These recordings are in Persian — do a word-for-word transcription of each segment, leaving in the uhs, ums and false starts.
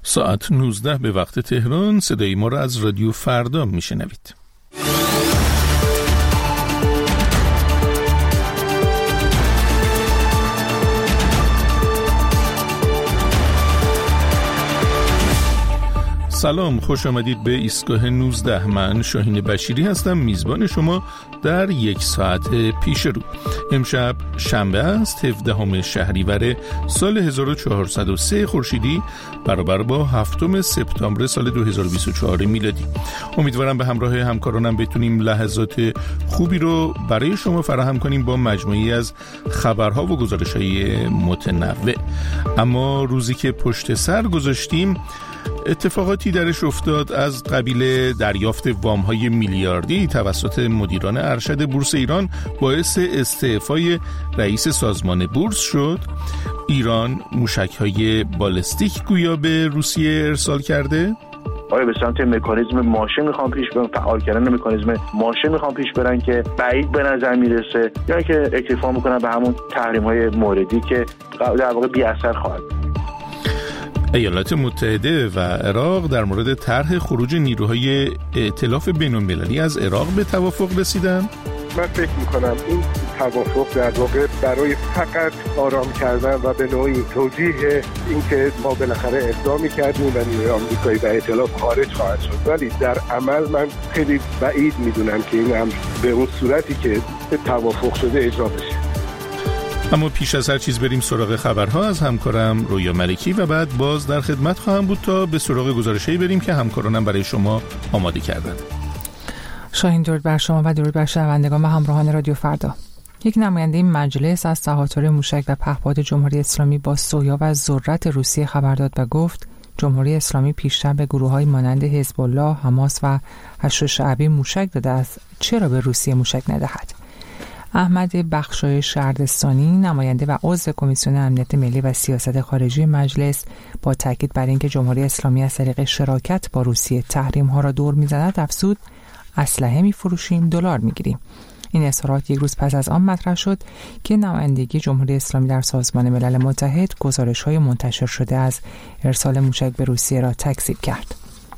ساعت نوزده به وقت تهران. صدای ما را از رادیو فردا میشنوید. سلام، خوش آمدید به ایستگاه نوزده. من شاهین بشیری هستم، میزبان شما در یک ساعت پیش رو. امشب شنبه است، هفدهم شهریور سال هزار و چهارصد و سه خورشیدی برابر با هفتم سپتامبر سال دو هزار و بیست و چهار میلادی. امیدوارم به همراه همکارانم بتونیم لحظات خوبی رو برای شما فراهم کنیم با مجموعی از خبرها و گزارش‌های متنوع. اما روزی که پشت سر گذاشتیم اتفاقاتی درش افتاد از قبیل دریافت وام‌های میلیاردی توسط مدیران ارشد بورس ایران باعث استعفای رئیس سازمان بورس شد. ایران موشک‌های بالستیک گویا به روسیه ارسال کرده. آیا به سمت مکانیزم ماشه میخوام پیش برن، فعال کردن مکانیزم ماشه میخوام پیش برن که بعید به نظر میرسه، یا که اکتفا میکنن به همون تحریم‌های موردی که در واقع بی اثر خواهد. ایالات متحده و عراق در مورد طرح خروج نیروهای ائتلاف بین‌المللی از عراق به توافق رسیدند. من فکر میکنم این توافق در واقع برای فقط آرام کردن و به نوعی توجیه اینکه ما بالاخره اقدامی کردیم و نیروی آمریکایی و ائتلاف خارج خواهد شد، ولی در عمل من خیلی بعید میدونم که این امر به اون صورتی که توافق شده اجرا بشه. اما پیش از هر چیز بریم سراغ خبرها از همکارم رویا ملکی و بعد باز در خدمت خواهم بود تا به سراغ گزارشی بریم که همکارانم برای شما آماده کردند. شاهین، درود بر شما و درود بر شنوندگان و همراهان رادیو فردا. یک نماینده مجلس از تهاتر موشک و پهپاد جمهوری اسلامی با سویا و ذرت روسیه خبر داد و گفت جمهوری اسلامی پیشتر به گروه‌های مانند حزب الله، حماس و حشد شعبی موشک داده است، چرا به روسیه موشک ندهد؟ احمد بخشای شردستانی، نماینده و عضو کمیسیون امنیت ملی و سیاست خارجی مجلس، با تاکید بر اینکه جمهوری اسلامی از طریق شراکت با روسیه تحریم‌ها را دور می‌زند، افزود اسلحه می‌فروشیم، دلار می‌گیریم. این اظهارات یک روز پس از آن مطرح شد که نمایندگی جمهوری اسلامی در سازمان ملل متحد گزارش‌های منتشر شده از ارسال موشک به روسیه را تکذیب کرد.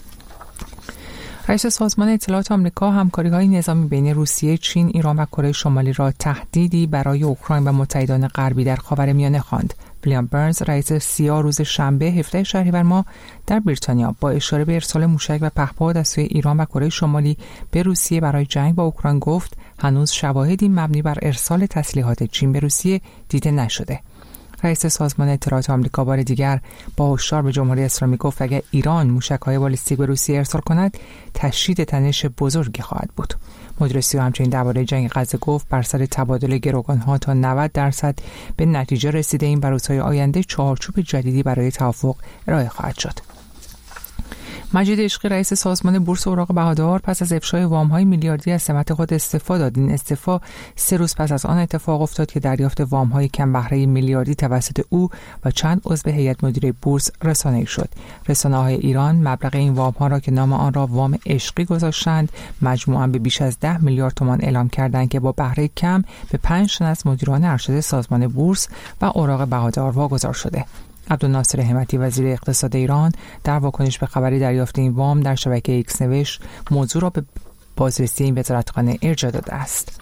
رئیس سازمان اطلاعات آمریکا همکاری‌های نظامی بین روسیه، چین، ایران و کره شمالی را تهدیدی برای اوکراین و متحدان غربی در خاورمیانه خواند. ویلیام برنز، رئیس سیا، روز شنبه هفدهم شهریور ماه در بریتانیا با اشاره به ارسال موشک و پهپاد از سوی ایران و کره شمالی به روسیه برای جنگ با اوکراین گفت هنوز شواهدی مبنی بر ارسال تسلیحات چین به روسیه دیده نشده. رئیس سازمان اطلاعات آمریکا بار دیگر با هشدار به جمهوری اسلامی گفت اگر ایران موشک‌های بالستیک به روسیه ارسال کند تشدید تنش بزرگی خواهد بود. مدیر سیا همچنین درباره جنگ غزه گفت بر سر تبادل گروگان‌ها تا نود درصد به نتیجه رسیده این بر روزهای آینده چهارچوب جدیدی برای توافق ارائه خواهد شد. مجید عشقی، رئیس سازمان بورس اوراق بهادار، پس از افشای وام‌های میلیاردی از سمت خود استعفا داد. این استعفا سه روز پس از آن اتفاق افتاد که دریافت وام‌های کم بهره میلیاردی توسط او و چند عضو هیئت مدیره بورس رسانه‌ای شد. رسانه‌های ایران مبلغ این وام‌ها را که نام آن را وام عشقی گذاشتند، مجموعاً به بیش از ده میلیارد تومان اعلام کردند که با بهره کم به پنج تن از مدیران ارشد سازمان بورس و اوراق بهادار واگذار شده. عبدالناصر همتی، وزیر اقتصاد ایران، در واکنش به خبری دریافت این وام در شبکه ایکس نوشت موضوع را به بازرسی این وزارتخانه ارجاع داده است.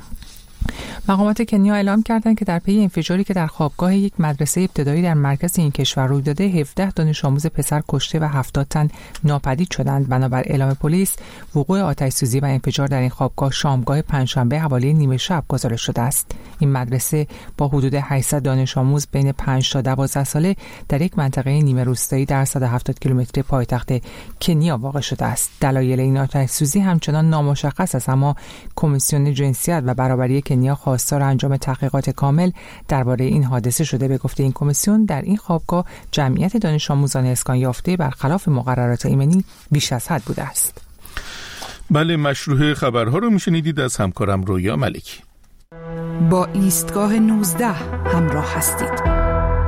مقامات کنیا اعلام کردند که در پی انفجاری که در خوابگاه یک مدرسه ابتدایی در مرکز این کشور روی داده، هفده دانش آموز پسر کشته و هفتاد تن ناپدید شدند. بنابر اعلام پلیس، وقوع آتش‌سوزی و انفجار در این خوابگاه شامگاه پنجشنبه حوالی نیمه شب گزارش شده است. این مدرسه با حدود هشتصد دانش آموز بین پنج تا دوازده ساله در یک منطقه نیمه روستایی در صد و هفتاد کیلومتری پایتخت کنیا واقع شده است. دلایل این آتش‌سوزی همچنان نامشخص است، اما کمیسیون جنسیت و برابری کنیا خواستار انجام تحقیقات کامل درباره این حادثه شده. به گفته این کمیسیون، در این خوابگاه جمعیت دانش آموزان اسکان یافته برخلاف مقررات ایمنی بیش از حد بوده است. بله، مشروع خبرها رو میشنیدید از همکارم رویا ملکی. با ایستگاه نوزده همراه هستید.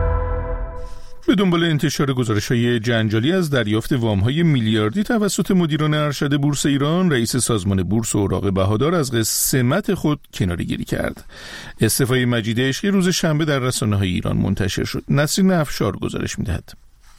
به دنبال انتشار گزارش‌های جنجالی از دریافت وام‌های میلیاردی توسط مدیران ارشد بورس ایران، رئیس سازمان بورس اوراق بهادار از سمت خود کناره‌گیری کرد. استعفای مجید عشقی روز شنبه در رسانه‌های ایران منتشر شد. نسرین افشار گزارش می‌دهد.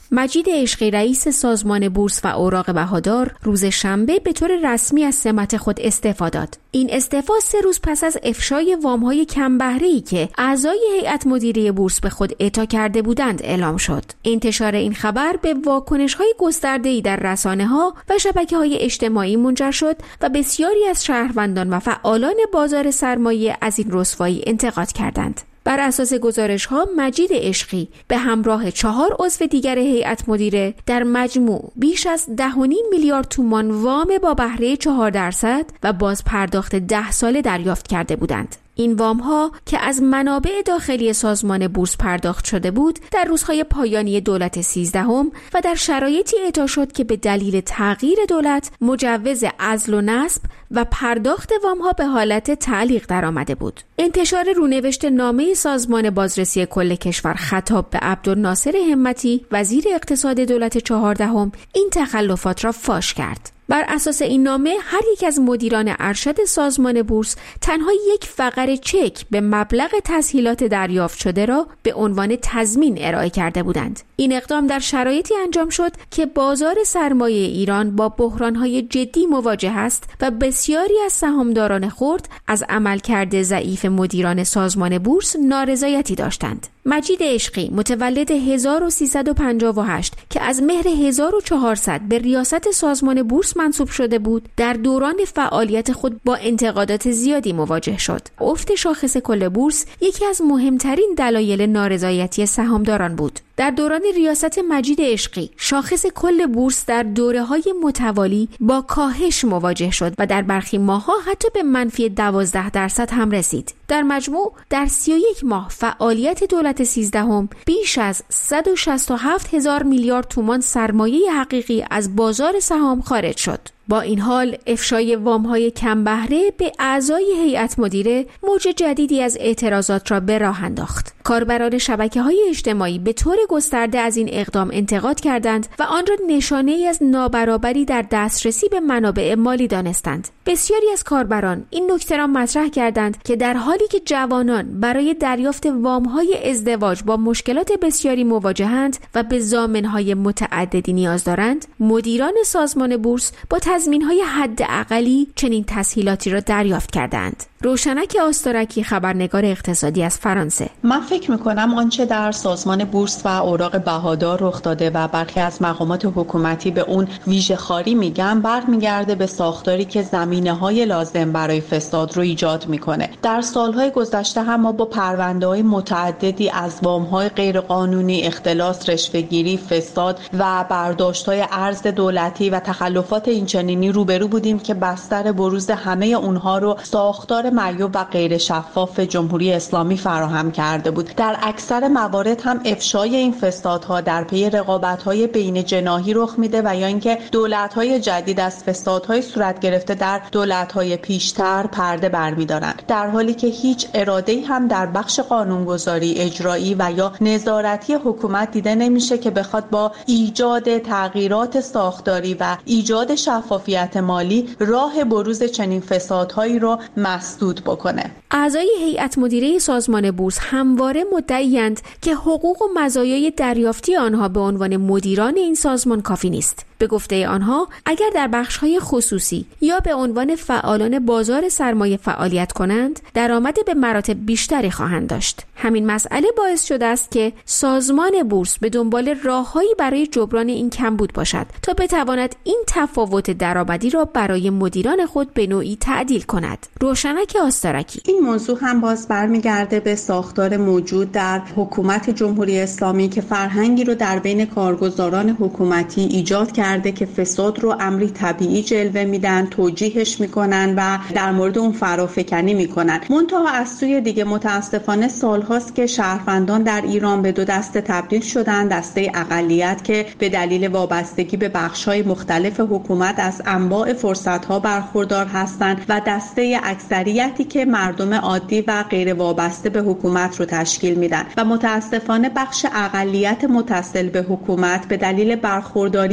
مجید عشقی رئیس سازمان بورس و اوراق بهادار روز شنبه به طور رسمی از سمت خود استعفا داد. این استعفا سه روز پس از افشای وام‌های کم بهره‌ای که اعضای هیئت مدیره بورس به خود اعطا کرده بودند اعلام شد. انتشار این خبر به واکنش‌های گسترده‌ای در رسانه‌ها و شبکه‌های اجتماعی منجر شد و بسیاری از شهروندان و فعالان بازار سرمایه از این رسوایی انتقاد کردند. بر اساس گزارش‌ها مجید عشقی به همراه چهار عضو دیگر هیئت مدیره در مجموع بیش از ده و نیم میلیارد تومان وام با بهره چهار درصد و باز پرداخت ده ساله دریافت کرده بودند. این وام‌ها که از منابع داخلی سازمان بورس پرداخت شده بود در روزهای پایانی دولت سیزدهم و در شرایطی اعطا شد که به دلیل تغییر دولت مجوز عزل و نصب و پرداخت وام‌ها به حالت تعلیق درآمده بود. انتشار رونوشت نامه سازمان بازرسی کل کشور خطاب به عبدالناصر همتی وزیر اقتصاد دولت چهاردهم این تخلفات را فاش کرد. بر اساس این نامه هر یک از مدیران ارشد سازمان بورس تنها یک فقره چک به مبلغ تسهیلات دریافت شده را به عنوان تضمین ارائه کرده بودند. این اقدام در شرایطی انجام شد که بازار سرمایه ایران با بحران‌های جدی مواجه است و بسیاری از سهامداران خرد از عملکرد ضعیف مدیران سازمان بورس نارضایتی داشتند. مجید عشقی متولد هزار و سیصد و پنجاه و هشت که از مهر هزار و چهارصد به ریاست سازمان بورس منصوب شده بود، در دوران فعالیت خود با انتقادات زیادی مواجه شد. افت شاخص کل بورس یکی از مهمترین دلایل نارضایتی سهامداران بود. در دوران ریاست مجید عشقی شاخص کل بورس در دوره‌های متوالی با کاهش مواجه شد و در برخی ماه‌ها حتی به منفی دوازده درصد هم رسید. در مجموع در سی و یک ماه فعالیت دولت سیزدهم بیش از صد و شصت و هفت هزار میلیارد تومان سرمایه حقیقی از بازار سهام خارج شد. با این حال افشای وام‌های کم بهره به اعضای هیئت مدیره موج جدیدی از اعتراضات را به راه انداخت. کاربران شبکه‌های اجتماعی به طور گسترده از این اقدام انتقاد کردند و آن را نشانه‌ای از نابرابری در دسترسی به منابع مالی دانستند. بسیاری از کاربران این نکته را مطرح کردند که در حالی که جوانان برای دریافت وام‌های ازدواج با مشکلات بسیاری مواجهند و به ضامن‌های متعددی نیاز دارند، مدیران سازمان بورس با تضمین‌های حداقلی چنین تسهیلاتی را دریافت کردند. روشنک آستارکی خبرنگار اقتصادی از فرانسه: من فکر می‌کنم آنچه در سازمان بورس و اوراق بهادار رخ داده و برخی از مقامات حکومتی به اون ویژه‌خواری میگن برمیگرده به ساختاری که زمینه‌های لازم برای فساد رو ایجاد میکنه. در سالهای گذشته هم ما با پرونده‌های متعددی از وام‌های غیرقانونی، اختلاس، رشوه‌گیری، فساد و برداشت‌های ارز دولتی و تخلفات اینچنینی روبرو بودیم که بستر بروز همه اونها رو ساختار معیوب و غیر شفاف جمهوری اسلامی فراهم کرده بود. در اکثر موارد هم افشای این فسادها در پی رقابت‌های بین جناحی رخ میده و یا اینکه دولت‌های جدید از فسادهای صورت گرفته در دولت‌های پیشتر پرده برمی‌دارند، در حالی که هیچ اراده‌ای هم در بخش قانونگذاری، اجرایی و یا نظارتی حکومت دیده نمیشه که بخواد با ایجاد تغییرات ساختاری و ایجاد شفافیت مالی راه بروز چنین فسادهایی رو مسدود بکنه. اعضای هیئت مدیره سازمان بورس همواره مدعی‌اند که حقوق و مزایای دریافتی آنها به عنوان مدیران این سازمان کافی نیست. به گفته آنها اگر در بخش‌های خصوصی یا به عنوان فعالان بازار سرمایه فعالیت کنند، درآمد به مراتب بیشتری خواهند داشت. همین مسئله باعث شده است که سازمان بورس به دنبال راههایی برای جبران این کمبود باشد تا بتواند این تفاوت درآمدی را برای مدیران خود به نوعی تعدیل کند. روشنک آستارکی: این موضوع هم باز برمیگرده به ساختار موجود در حکومت جمهوری اسلامی که فرهنگی رو در بین کارگزاران حکومتی ایجاد کرده که فساد رو امری طبیعی جلوه میدن، توجیهش میکنن و در مورد اون فرافکنی میکنن. منتها از سوی دیگه متاسفانه سالهاست که شهروندان در ایران به دو دسته تبدیل شدن: دسته اقلیت که به دلیل وابستگی به بخش‌های مختلف حکومت از انواع فرصت‌ها برخوردار هستند و دسته اکثریتی که مردم عادی و غیر وابسته به حکومت رو تشکیل میدن و متاسفانه بخش اقلیت متصل به حکومت به دلیل برخورداری مداوم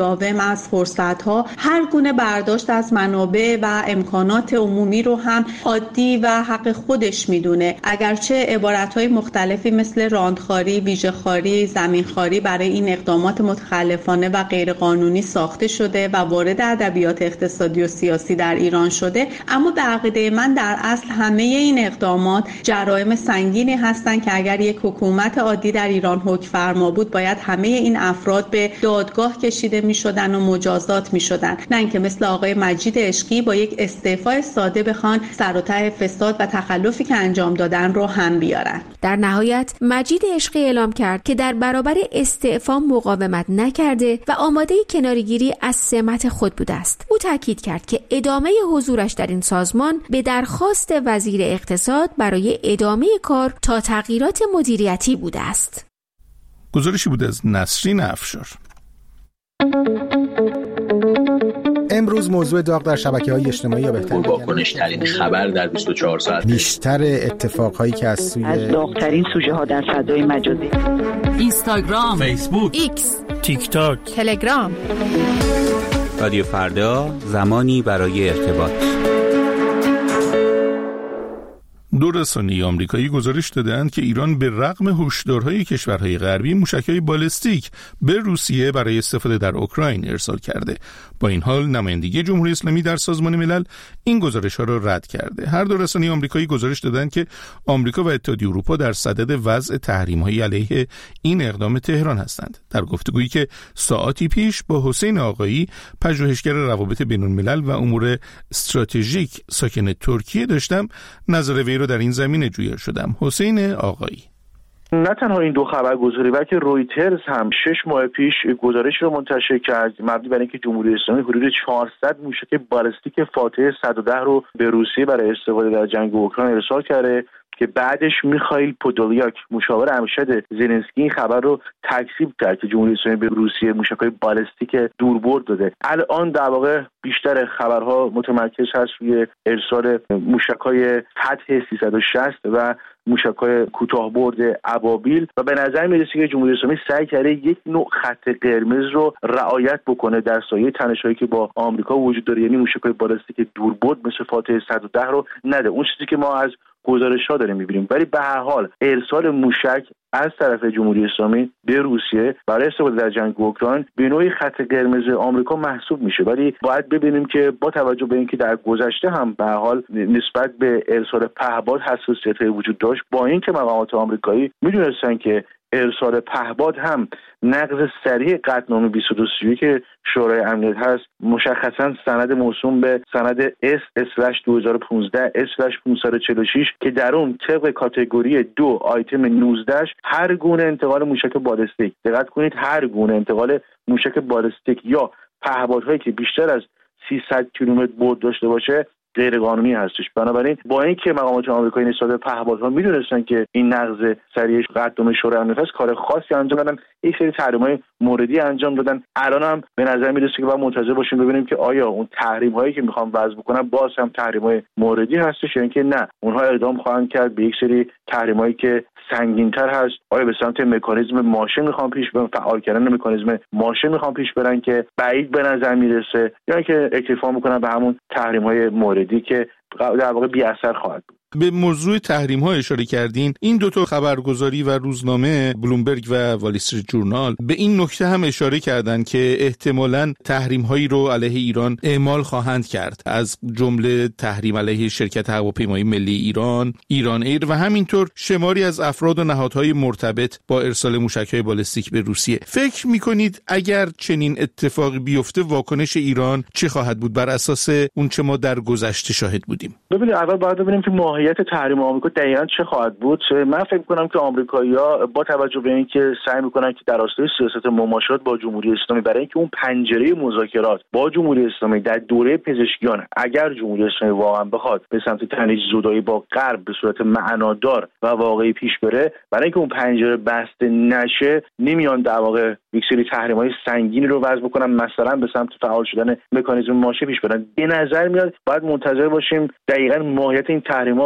مداوم از فرصت‌ها، هر گونه برداشت از منابع و امکانات عمومی رو هم عادی و حق خودش میدونه. اگرچه عبارت‌های مختلفی مثل راندخواری، ویژه‌خواری، زمینخواری برای این اقدامات متخلفانه و غیرقانونی ساخته شده و وارد ادبیات اقتصادی و سیاسی در ایران شده، اما به عقیده من در اصل همه این اقدامات جرایم سنگینی هستند که اگر یک حکومت عادی در ایران حکم فرما بود باید همه این افراد به دادگاه کشیده می‌شدن و مجازات می‌شدن، نه اینکه مثل آقای مجید عشقی با یک استعفای ساده بخوان سر و ته فساد و تخلفی که انجام دادن رو هم بیارن. در نهایت مجید عشقی اعلام کرد که در برابر استعفا مقاومت نکرده و آماده کناره‌گیری از سمت خود بوده است. او تاکید کرد که ادامه حضورش در این سازمان به درخواست وزیر اقتصاد برای ادامه کار تا تغییرات مدیریتی بوده است. گزارشی بود از نسرین افشار. امروز موضوع داغ در شبکه‌های اجتماعی یا بهتر پرواکنش‌ترین خبر در بیست و چهار ساعت، بیشتر اتفاقهایی که از سوی از داغ‌ترین سوژه‌ها در فضای مجازی، اینستاگرام، فیسبوک، ایکس، تیک تاک، تلگرام. رادیو فردا، زمانی برای ارتباط. دو رسانه آمریکایی گزارش دادند که ایران به رغم هشدارهای کشورهای غربی موشک‌های بالستیک به روسیه برای استفاده در اوکراین ارسال کرده. با این حال نمایندگی جمهوری اسلامی در سازمان ملل این گزارش‌ها را رد کرده. هر دو رسانه آمریکایی گزارش دادند که آمریکا و اتحادیه اروپا در صدد وضع تحریم‌های علیه این اقدام تهران هستند. در گفتگویی که ساعاتی پیش با حسین آقایی، پژوهشگر روابط بین‌الملل و امور استراتژیک ساکن ترکیه داشتم، نظر وی را در این زمینه جویا شدم. حسین آقایی: نه تنها این دو خبرگزاری بلکه رویترز هم شش ماه پیش گزارش رو منتشر کرد مبنی بر اینکه جمهوری اسلامی حدود چهارصد موشک بالستیک فاتح صد و ده رو به روسیه برای استفاده در جنگ اوکراین ارسال کرده که بعدش میخائیل پودولیاک مشاور ارشد زلنسکی این خبر رو تکذیب کرد که جمهوری اسلامی به روسیه موشک‌های بالستیک دوربرد داده. الان در واقع بیشتر خبرها متمرکز هست روی ارسال موشک‌های فتح سیصد و شصت و موشک‌های کوتاه‌برد ابابیل و به نظر میرسه که جمهوری اسلامی سعی کرده یک نوع خط قرمز رو رعایت بکنه در سایه تنش‌هایی که با آمریکا وجود داره، یعنی موشک‌های بالستیک دوربرد مثل فاتح صد و ده رو نده. اون چیزی که ما از گزارش‌ها داریم می‌بینیم، ولی به هر حال ارسال موشک از طرف جمهوری اسلامی به روسیه برای استفاده در جنگ اوکراین به نوعی خط قرمز آمریکا محسوب میشه. ولی باید ببینیم که با توجه به اینکه در گذشته هم به هر حال نسبت به ارسال پهپاد حساسیت‌های وجود داشت، با اینکه مقامات آمریکایی می‌دونستن که ارسال پهپاد هم نقض صریح قطعنامه بیست و دو سی و یک که شورای امنیت هست، مشخصا سند موسوم به سند اس اسلش دو هزار و پانزده اسلش پانصد و چهل و شش که در اون طبق کاتگوری دو آیتم نوزده هر گونه انتقال موشک بالستیک، دقت کنید، هر گونه انتقال موشک بالستیک یا پهپادهایی که بیشتر از سیصد کیلومتر بعد داشته باشه غیر قانونی هستش. بنابراین با اینکه مقامات آمریکایی نسبت به پهپادها میدونستن که این نقض صریح قطعنامه شورای امنیت است، کار خاصی انجام دادن، یک سری تحریم‌های موردی انجام دادن. الان هم به نظر میرسه که باید منتظر باشیم ببینیم که آیا اون تحریم‌هایی که میخوان وضع بکنن باز هم تحریم‌های موردی هستش یا اینکه نه، اونها اقدام خواهند کرد به یک سری تحریم‌هایی که سنگین‌تر هست. آیا به سمت مکانیزم ماشه میخوان پیش برن، فعال کردن مکانیزم ماشه میخوان پیش برن که بعید به نظر میرسه، یا اینکه اکتفا میکنن به همون تحریم‌های موردی که در واقع بی اثر خواهد بود. به موضوع تحریم ها اشاره کردین. این دو تا خبرگزاری و روزنامه بلومبرگ و وال استریت جورنال به این نکته هم اشاره کردند که احتمالاً تحریم هایی رو علیه ایران اعمال خواهند کرد، از جمله تحریم علیه شرکت هواپیمایی ملی ایران، ایران ایر و همینطور شماری از افراد و نهادهای مرتبط با ارسال موشک‌های بالستیک به روسیه. فکر می‌کنید اگر چنین اتفاقی بیفته واکنش ایران چه خواهد بود بر اساس اون چه ما در گذشته شاهد بودیم؟ ببینید، اول باید ببینیم که ماهیت تحریم آمریکا دقیقاً چه خواهد بود. من فکر می‌کنم که آمریکایی‌ها با توجه به اینکه سعی می‌کنن که در راستای سیاست مماشات با جمهوری اسلامی برای اینکه اون پنجره مذاکرات با جمهوری اسلامی در دوره پزشکیان اگر جمهوری اسلامی واقعا بخواد به سمت تنش زدایی با غرب به صورت معنادار و واقعی پیش بره، برای اینکه اون پنجره بسته نشه نمیان در واقع یک سری تحریم‌های سنگینی رو وضع بکنن، مثلا به سمت فعال شدن مکانیزم ماشه پیش برن. به نظر میاد باید منتظر باشیم دقیقاً ماهیت این تحریم‌ها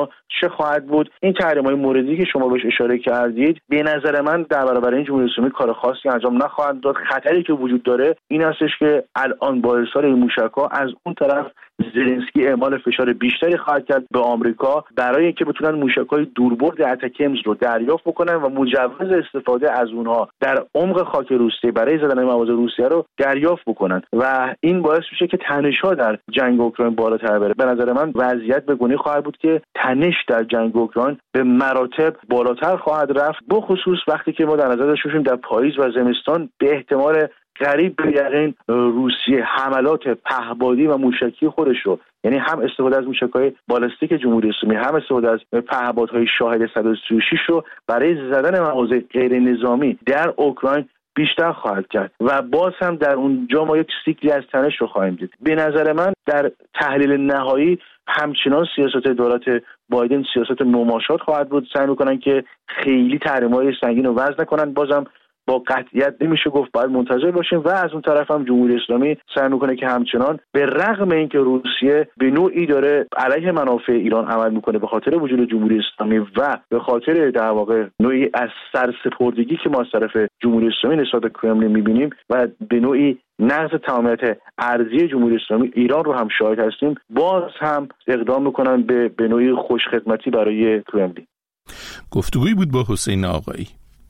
آمریکا چه خواهد بود. این تحریم‌های موردی که شما بهش اشاره کردید به نظر من در برابر این جمهوری اسلامی کار خاصی انجام نخواهند داد. خطری که وجود داره این هستش که الان با ارسال این موشک‌ها از اون طرف زلنسکی اعمال فشار بیشتری خواهد کرد به آمریکا برای اینکه بتونن موشک‌های دوربرد اتکمز رو دریافت بکنن و مجوز استفاده از اونها در عمق خاک روسیه برای زدن مواضع روسیه رو دریافت بکنن و این باعث میشه که تنش‌ها در جنگ اوکراین بالاتر بره. به نظر من وضعیت به گونه‌ای خواهد بود که تنش در جنگ اوکراین به مراتب بالاتر خواهد رفت، بخصوص وقتی که ما در نظر داشته باشیم در پاییز و زمستان به احتمال قریب به یقین روسیه حملات پهپادی و موشکی خودش رو، یعنی هم استفاده از موشک‌های بالستیک جمهوری اسلامی هم استفاده از پهپادهای شاهد صد و سی و شش رو برای زدن مواضع غیر نظامی در اوکراین بیشتر خواهد کرد و باز هم در اونجا ما یک سیکلی از تنش رو خواهیم دید. به نظر من در تحلیل نهایی همچنان سیاست دولت بایدن سیاست نوماشات خواهد بود. سعی می‌کنن که خیلی تحریم‌های سنگین رو وضع نکنن. بازم با قطعیت نمیشه گفت، باید منتظر باشیم. و از اون طرف هم جمهوری اسلامی سعی میکنه که همچنان به رغم اینکه روسیه به نوعی داره علیه منافع ایران عمل میکنه به خاطر وجود جمهوری اسلامی و به خاطر در واقع نوعی از سرسپردگی که ما از طرف جمهوری اسلامی نسبت به کرملین میبینیم و به نوعی نقض تمامیت ارضی جمهوری اسلامی ایران رو هم شاهد هستیم، باز هم اقدام میکنن به به نوعی خوشخدمتی برای کرملین. گفتگویی بود با حسین آقایی.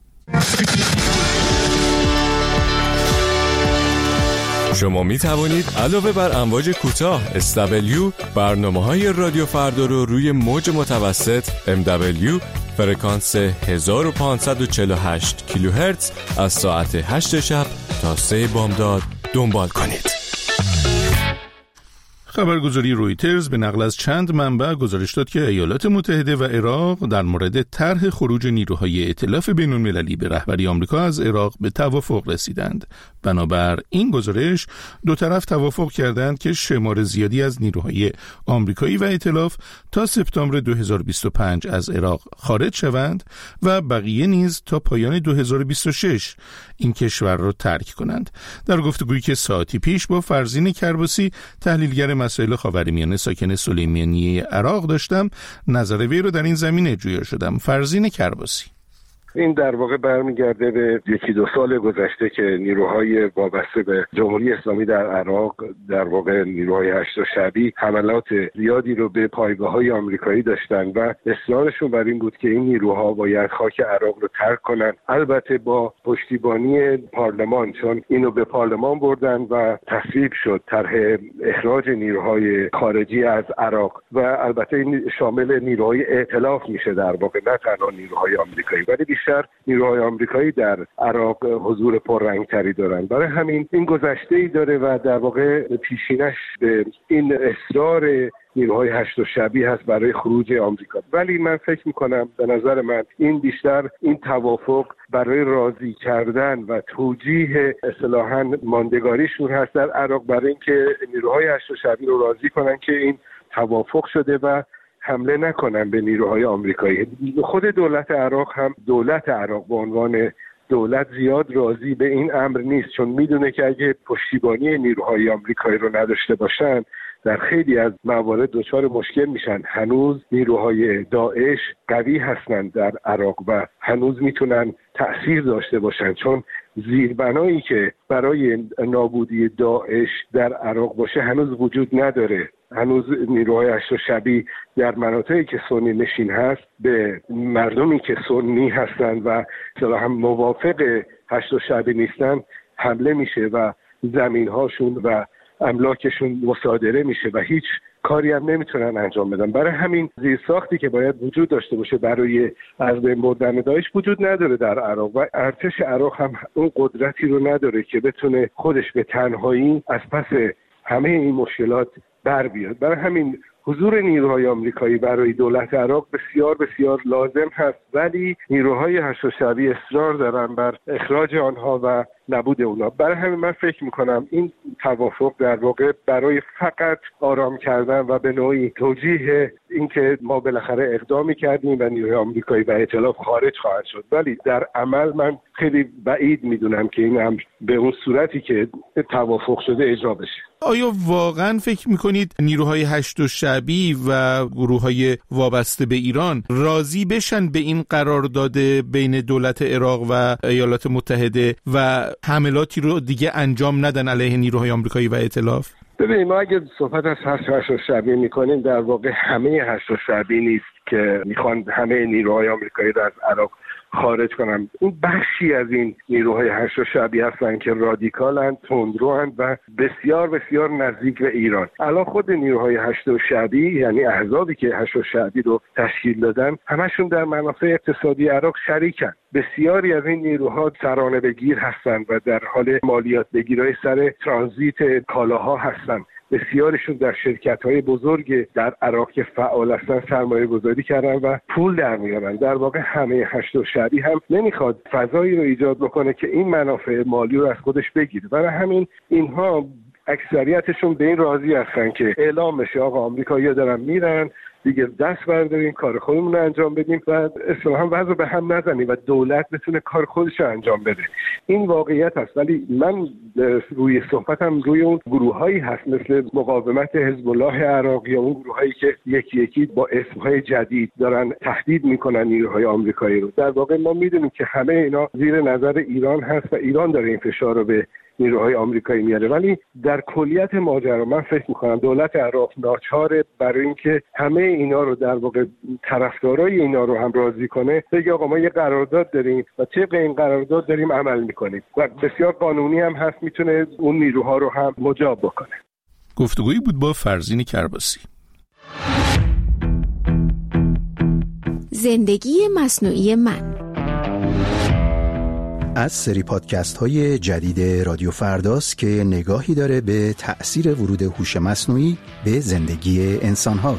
شما می توانید علاوه بر امواج کوتاه اس دبلیو برنامه‌های رادیو فردا رو روی موج متوسط ام دبلیو فرکانس هزار و پانصد و چهل و هشت کیلوهرتز از ساعت هشت شب تا سه بامداد دنبال کنید. خبرگزاری رویترز به نقل از چند منبع گزارش داد که ایالات متحده و عراق در مورد طرح خروج نیروهای ائتلاف بین‌المللی به رهبری آمریکا از عراق به توافق رسیدند. بنابر این گزارش دو طرف توافق کردند که شمار زیادی از نیروهای آمریکایی و ائتلاف تا سپتامبر دو هزار و بیست و پنج از عراق خارج شوند و بقیه نیز تا پایان دو هزار و بیست و شش این کشور را ترک کنند. در گفتگویی که ساعتی پیش با فرزین کرباسی تحلیلگر مسائل خاورمیانه ساکن سلیمانیه عراق داشتم، نظر وی رو در این زمینه جویا شدم. فرزین کرباسی: این در واقع برمیگرده به یکی دو سال گذشته که نیروهای وابسته به جمهوری اسلامی در عراق، در واقع نیروهای هشت شعبی، حملات زیادی رو به پایگاه‌های آمریکایی داشتن و اصرارشون بر این بود که این نیروها باید خاک عراق رو ترک کنن، البته با پشتیبانی پارلمان، چون اینو به پارلمان بردن و تصویب شد طرح اخراج نیروهای خارجی از عراق و البته این شامل نیروهای ائتلاف میشه در واقع، نه تنها نیروهای آمریکایی، ولی بیشتر نیروهای آمریکایی در عراق حضور پررنگتری دارن. برای همین این گذشته‌ای داره و در واقع پیشینش به این اصرار نیروهای هشت شعبی هست برای خروج آمریکا. ولی من فکر میکنم، به نظر من این بیشتر این توافق برای راضی کردن و توجیه اصطلاحاً ماندگاریشون هست در عراق، برای اینکه نیروهای هشت شعبی رو راضی کنن که این توافق شده و حمله نکنن به نیروهای آمریکایی. خود دولت عراق هم دولت عراق به عنوان دولت زیاد راضی به این امر نیست، چون میدونه که اگه پشتیبانی نیروهای آمریکایی رو نداشته باشن در خیلی از موارد دچار مشکل میشن. هنوز نیروهای داعش قوی هستند در عراق و هنوز میتونن تأثیر داشته باشن، چون زیربنایی که برای نابودی داعش در عراق باشه هنوز وجود نداره. هنوز نیروهای هشت شعبی در مناطقی که سنی نشین هست به مردمی که سنی هستند و اصطلاحاً موافق هشت شعبی نیستن حمله میشه و زمینهاشون و املاکشون مصادره میشه و هیچ کاری هم نمیتونن انجام بدن. برای همین زیرساختی که باید وجود داشته باشه برای از بین بردن داعش وجود نداره در عراق و ارتش عراق هم اون قدرتی رو نداره که بتونه خودش به تنهایی از پس همه این مشکلات بر بیاد. برای همین حضور نیروهای آمریکایی برای دولت عراق بسیار بسیار لازم هست، ولی نیروهای هشت شعبی اصرار دارن بر اخراج آنها و نبود اونا. برای همین من فکر میکنم این توافق در واقع برای فقط آرام کردن و به نوعی توجیه اینکه ما بالاخره اقدامی کردیم و نیروهای آمریکایی و ائتلاف خارج خواهد شد، ولی در عمل من خیلی بعید میدونم که این امر به اون صورتی که توافق شده اجرا بشه. آیا واقعا فکر میکنید نیروهای هشت شعبی و گروههای وابسته به ایران راضی بشن به این قرارداد بین دولت عراق و ایالات متحده و حملاتی رو دیگه انجام ندن علیه نیروهای آمریکایی و ائتلاف؟ ببینید، ما اگه صحبت از هشت شعبی میکنیم، در واقع همه هشت شعبی نیست که میخوان همه نیروهای آمریکایی رو از عراق خارج کنم. این بخشی از این نیروهای هشت شعبی هستن که رادیکالن، تندروان و بسیار بسیار نزدیک به ایران. الان خود نیروهای هشت شعبی، یعنی احزابی که هشت شعبی رو تشکیل دادن، همشون در منافع اقتصادی عراق شریکن. بسیاری از این نیروها سرانه بگیر هستن و در حال مالیات بگیرای سر ترانزیت کالاها هستن. بسیارشون در شرکت‌های بزرگ در عراق که فعال هستن سرمایه گذاری کردن و پول در میارن. در واقع همه هشت شعبی هم نمیخواد فضایی رو ایجاد بکنه که این منافع مالی رو از خودش بگیره. برای همین اینها اکثریتشون به این راضی هستن که اعلام بشه آقا آمریکایی‌ها دارن میرن، دیگه دست برداریم کار خودمون رو انجام بدیم و اصلا هم وضع به هم نزنیم و دولت بتونه کار خودش رو انجام بده. این واقعیت هست. ولی من روی صحبتم روی اون گروهایی هست مثل مقاومت حزب الله عراق یا اون گروهایی که یکی یکی با اسمهای جدید دارن تهدید میکنن نیروهای آمریکایی رو. در واقع ما میدونیم که همه اینا زیر نظر ایران هست و ایران داره این فشار رو به نیروهای آمریکایی میاره. ولی در کلیت ماجرا من فکر میکنم دولت عراق ناچاره برای اینکه همه اینا رو در واقع طرفدارای اینا رو هم راضی کنه، بگه آقا ما یه قرارداد داریم و طبق این قرارداد داریم عمل میکنیم و بسیار قانونی هم هست، میتونه اون نیروها رو هم مجاب بکنه. گفتگویی بود با فرزین کرباسی. زندگی مصنوعی من از سری پادکست های جدید رادیو فرداست که نگاهی داره به تأثیر ورود هوش مصنوعی به زندگی انسان ها.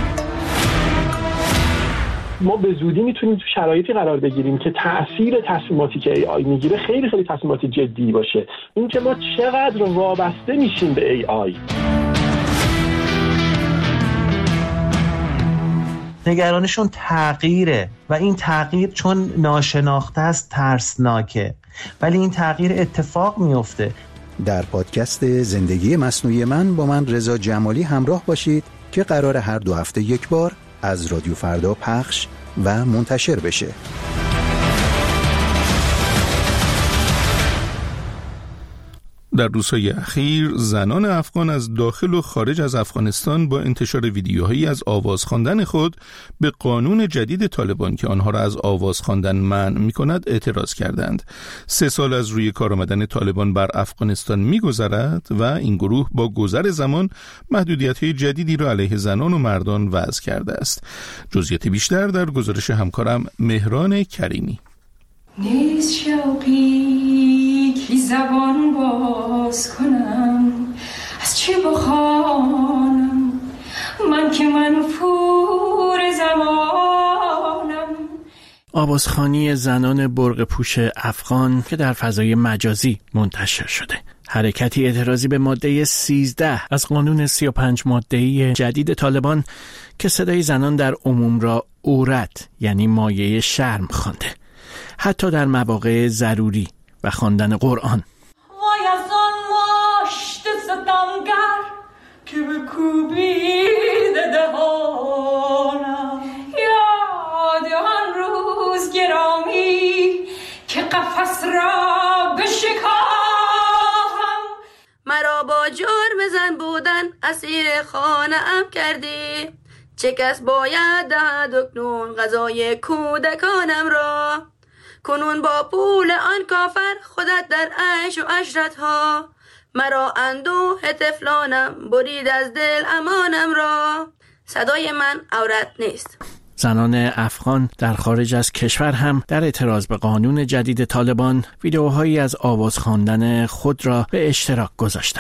ما به زودی میتونیم تو شرایطی قرار بگیریم که تأثیر تصمیماتی که ای آی میگیره خیلی خیلی تصمیمات جدی باشه. این که ما چقدر وابسته میشیم به ای آی. نگرانشون تغییره و این تغییر چون ناشناخته است ترسناکه، ولی این تغییر اتفاق میفته. در پادکست زندگی مصنوعی من با من رضا جمالی همراه باشید که قرار هر دو هفته یک بار از رادیو فردا پخش و منتشر بشه. در روزهای اخیر زنان افغان از داخل و خارج از افغانستان با انتشار ویدیوهایی از آواز خواندن خود به قانون جدید طالبان که آنها را از آواز خواندن منع می‌کند اعتراض کردند. سه سال از روی کار آمدن طالبان بر افغانستان می‌گذرد و این گروه با گذر زمان محدودیت‌های جدیدی را علیه زنان و مردان وضع کرده است. جزئیات بیشتر در گزارش همکارم مهران کریمی. نیست شوقی کی زبان باز کنم، از چه بخوانم من که منفور زمانم. آوازخوانی زنان برق پوش افغان که در فضای مجازی منتشر شده. حرکتی اعتراضی به ماده سیزده از قانون سی و پنج ماده‌ای جدید طالبان که صدای زنان در عموم را عورت یعنی مایه شرم خوانده، حتی در مواقع ضروری و خواندن قرآن. وای از آن ماشت ستمگر که به کوبیده دهانم، یاد آن روز گرامی که قفس را بشکافم. مرا با جرم زن بودن اسیر خانه ام کردی، چه کس باید دهد اکنون غذای کودکانم را. کنون با پول آن کافر خودت در عیش و عشرت ها، مرا اندوه طفلانم برید از دل امانم را. صدای من عورت نیست. زنان افغان در خارج از کشور هم در اعتراض به قانون جدید طالبان ویدیوهایی از آواز خواندن خود را به اشتراک گذاشتند.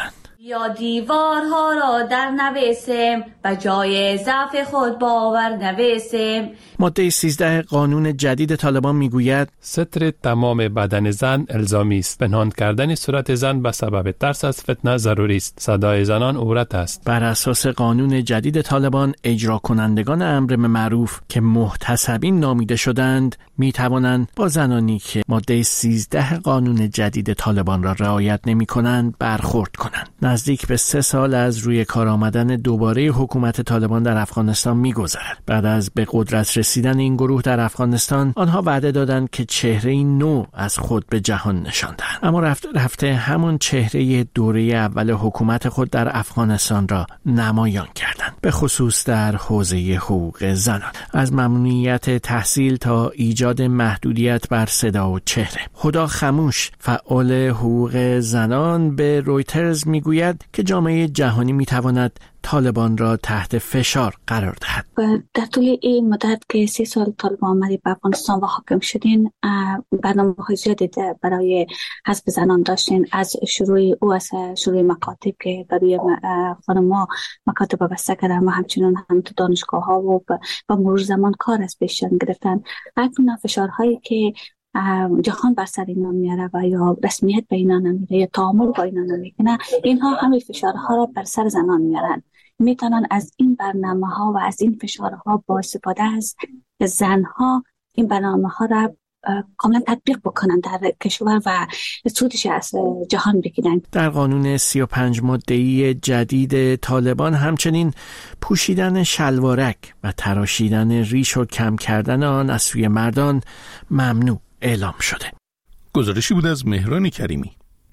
یا دیوارها را در نویسیم و جای ضعف خود باور نویسیم. ماده سیزده قانون جدید طالبان میگوید ستر تمام بدن زن الزامی است. پنهان کردن صورت زن به سبب ترس از فتنه ضروری است. صدای زنان عورت است. بر اساس قانون جدید طالبان اجرا کنندگان امر معروف که محتسبین نامیده شدند می توانند با زنانی که ماده سیزده قانون جدید طالبان را رعایت نمی کنند برخورد کنند. نزدیک به سه سال از روی کار آمدن دوباره حکومت طالبان در افغانستان می گذرد. بعد از به قدرت رسیدن این گروه در افغانستان آنها وعده دادند که چهره نو از خود به جهان نشان دهند، اما رفته رفته همون چهره دوره اول حکومت خود در افغانستان را نمایان کردند، به خصوص در حوزه حقوق زنان، از ممنوعیت تحصیل تا ایجاد محدودیت بر صدا و چهره. خدا خموش، فعال حقوق زنان، به رویترز میگوید که جامعه جهانی میتواند طالبان را تحت فشار قرار دهد. در طول این مدت که سی سال طالبان آمدید به افغانستان و حاکم شدین، برنامه‌های زیادی برای حذف زنان داشتین، از شروع او از شروع مکاتب که برای خانم‌ها مکاتب بسته کردن و همچنین هم تو دانشگاه‌ها و با مرور زمان کار از پیششان گرفتن. اکنون فشارهایی که جهان بر سر اینا میاره و یا رسمیت به اینا نمیره یا تعامل با اینا نمیکنه، اینها همه فشارها را بر سر زنان میارن. میتونن از این برنامه ها و از این فشارها با استفاده از زنها این برنامه ها را کاملا تطبیق بکنن در کشور و سودش از جهان بگیرن. در قانون سی و پنج ماده‌ای جدید طالبان همچنین پوشیدن شلوارک و تراشیدن ریش و کم کردن آن از سوی مردان ممنوع اعلام شده. گزارشی بود از مهران کریمی.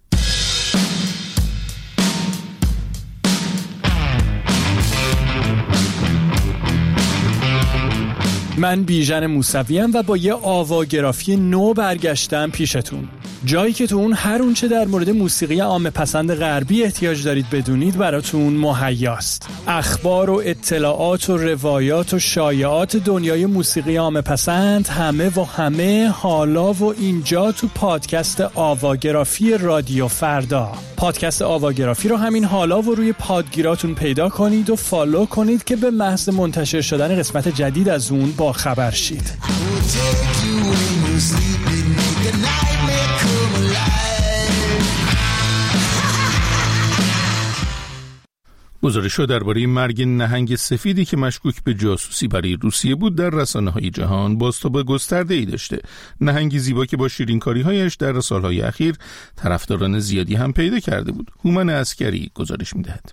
من بیژن موسویم و با یه آواگرافی نو برگشتم پیشتون. جایی که تو اون هر اون چه در مورد موسیقی عامه پسند غربی احتیاج دارید بدونید براتون مهیاست. اخبار و اطلاعات و روایات و شایعات دنیای موسیقی عامه پسند همه و همه حالا و اینجا تو پادکست آواگرافی رادیو فردا. پادکست آواگرافی رو همین حالا و روی پادگیراتون پیدا کنید و فالو کنید که به محض منتشر شدن قسمت جدید از اون با خبر شید. گزارش‌ها درباره مرگ نهنگ سفیدی که مشکوک به جاسوسی برای روسیه بود در رسانه‌های جهان بازتاب گسترده‌ای داشته. نهنگی زیبا که با شیرینکاری‌هایش در سال‌های اخیر طرفداران زیادی هم پیدا کرده بود. هومن عسکری گزارش می‌دهد.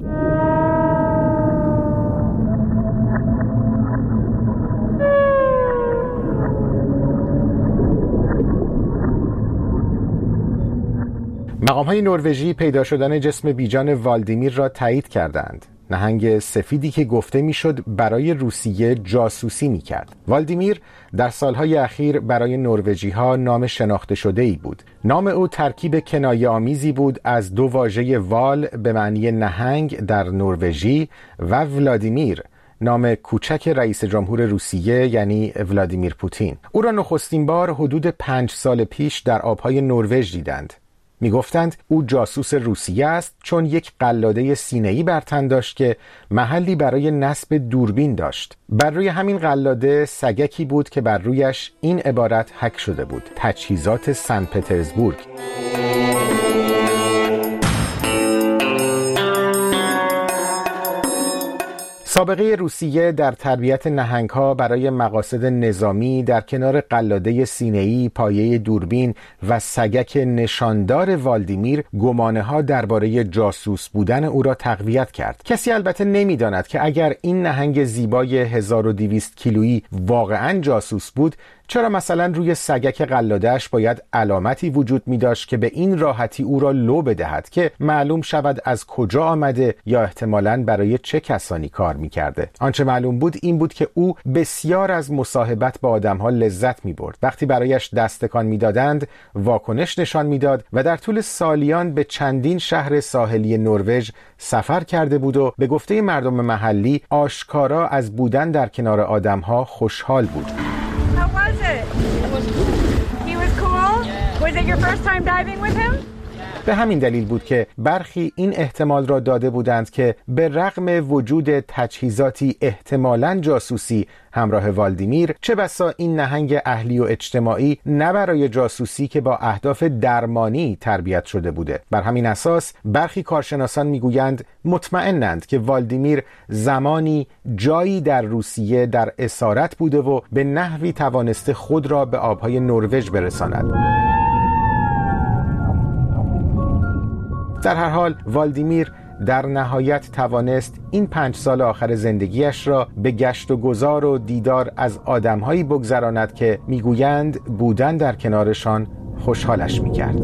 مقام‌های نروژی پیدا شدن جسم بیجان والدیمیر را تایید کردند. نهنگ سفیدی که گفته میشد برای روسیه جاسوسی میکرد. والدیمیر در سالهای اخیر برای نروژی‌ها نام شناخته شده ای بود. نام او ترکیب کنایه آمیزی بود از دو واژه وال به معنی نهنگ در نروژی و ولادیمیر، نام کوچک رئیس جمهور روسیه یعنی ولادیمیر پوتین. او را نخستین بار حدود پنج سال پیش در آبهای نروژ دیدند. می گفتند او جاسوس روسیه است چون یک قلاده سینه‌ای بر تن داشت که محلی برای نصب دوربین داشت. بر روی همین قلاده سگکی بود که بر رویش این عبارت حک شده بود: تجهیزات سن پترزبورگ. سابقه روسیه در تربیت نهنگ‌ها برای مقاصد نظامی در کنار قلاده سینه‌ای، پایه دوربین و سگک نشاندار والدیمیر گمانه‌ها درباره جاسوس بودن او را تقویت کرد. کسی البته نمی‌داند که اگر این نهنگ زیبای هزار و دویست کیلویی واقعاً جاسوس بود، چرا مثلا روی سگک قلاده‌اش باید علامتی وجود می داشت که به این راحتی او را لو بدهد که معلوم شود از کجا آمده یا احتمالاً برای چه کسانی کار می کرده. آنچه معلوم بود این بود که او بسیار از مصاحبت با آدم‌ها لذت می برد. وقتی برایش دستکان می دادند واکنش نشان می داد و در طول سالیان به چندین شهر ساحلی نروژ سفر کرده بود و به گفته مردم محلی آشکارا از بودن در کنار آدم‌ها خوشحال بود. He was cool? Yeah. Was it your first time diving with him? Yeah. به همین دلیل بود که برخی این احتمال را داده بودند که به رغم وجود تجهیزاتی احتمالاً جاسوسی همراه والدیمیر، چه بسا این نهنگ اهلی و اجتماعی نه برای جاسوسی که با اهداف درمانی تربیت شده بوده. بر همین اساس برخی کارشناسان میگویند مطمئنند که والدیمیر زمانی جایی در روسیه در اسارت بوده و به نحوی توانسته خود را به آبهای نروژ برساند. در هر حال والدیمیر در نهایت توانست این پنج سال آخر زندگیش را به گشت و گذار و دیدار از آدمهایی بگذراند که میگویند بودن در کنارشان خوشحالش میکرد.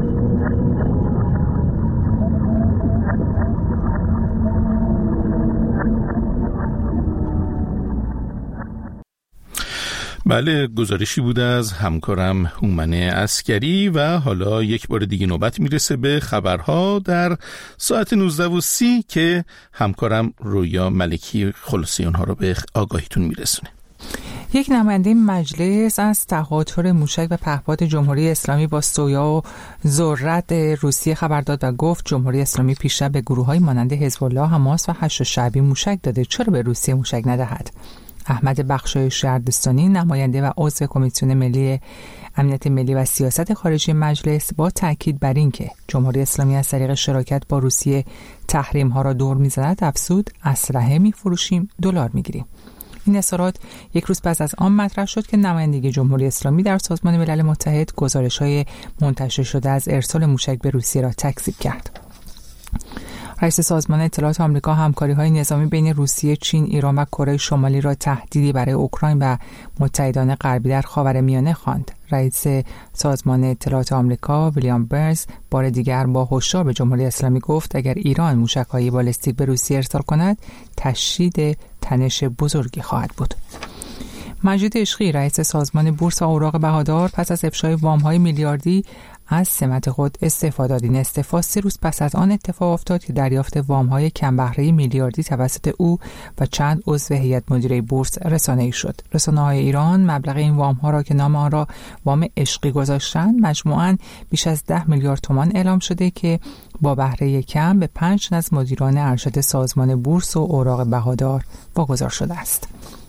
بله، گزارشی بود از همکارم هومن عسکری و حالا یک بار دیگه نوبت میرسه به خبرها در ساعت نوزده و سی که همکارم رویا ملکی خلاصه اونها رو به آگاهیتون میرسونه. یک نماینده مجلس از تهاتر موشک و پهپاد جمهوری اسلامی با سویا و ذرت روسیه خبر داد و گفت جمهوری اسلامی پیشتر به گروه‌های مانند حزب الله، حماس و حشد شعبی موشک داده، چرا به روسیه موشک ندهد؟ احمد بخشایش اردستانی، نماینده و عضو کمیسیون ملی امنیت ملی و سیاست خارجی مجلس، با تاکید بر اینکه جمهوری اسلامی از طریق شراکت با روسیه تحریم ها را دور می‌زند، افزود اسلحه می‌فروشیم، دلار می‌گیریم. این اظهارات یک روز پس از آن مطرح شد که نمایندگی جمهوری اسلامی در سازمان ملل متحد گزارش‌های منتشر شده از ارسال موشک به روسیه را تکذیب کرد. رئیس سازمان اطلاعات آمریکا همکاری‌های نظامی بین روسیه، چین، ایران و کره شمالی را تهدیدی برای اوکراین و متحدان غربی در خاورمیانه خواند. رئیس سازمان اطلاعات آمریکا ویلیام برنز بار دیگر با هشدار به جمهوری اسلامی گفت اگر ایران موشک‌های بالستیک به روسیه ارسال کند، تشدید تنش بزرگی خواهد بود. مجید عشقی، رئیس سازمان بورس و اوراق بهادار، پس از افشای وام‌های میلیاردی از سمت خود استعفا داد. این استعفا سه روز پس از آن اتفاق افتاد که دریافت وام‌های کم بهره میلیاردی توسط او و چند عضو هیئت مدیره بورس رسانه‌ای شد. رسانه‌های ایران مبلغ این وام‌ها را که نام آن را وام عشقی گذاشتند، مجموعاً بیش از ده میلیارد تومان اعلام شده که با بهره کم به پنج تن از مدیران ارشد سازمان بورس و اوراق بهادار واگذار شده است.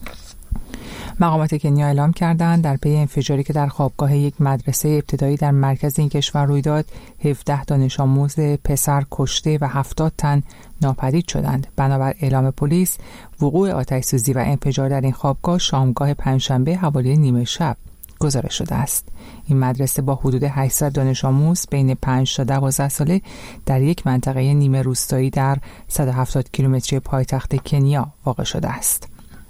مقامات کنیا اعلام کردند در پی انفجاری که در خوابگاه یک مدرسه ابتدایی در مرکز این کشور روی داد، هفده دانش آموز پسر کشته و هفتاد تن ناپدید شدند. بنابر اعلام پلیس، وقوع آتش‌سوزی و انفجار در این خوابگاه شامگاه پنجشنبه حوالی نیمه شب گزارش شده است. این مدرسه با حدود هشتصد دانش آموز بین پنج تا دوازده ساله در یک منطقه نیمه روستایی در صد و هفتاد کیلومتری پایتخت کنیا واقع شده است.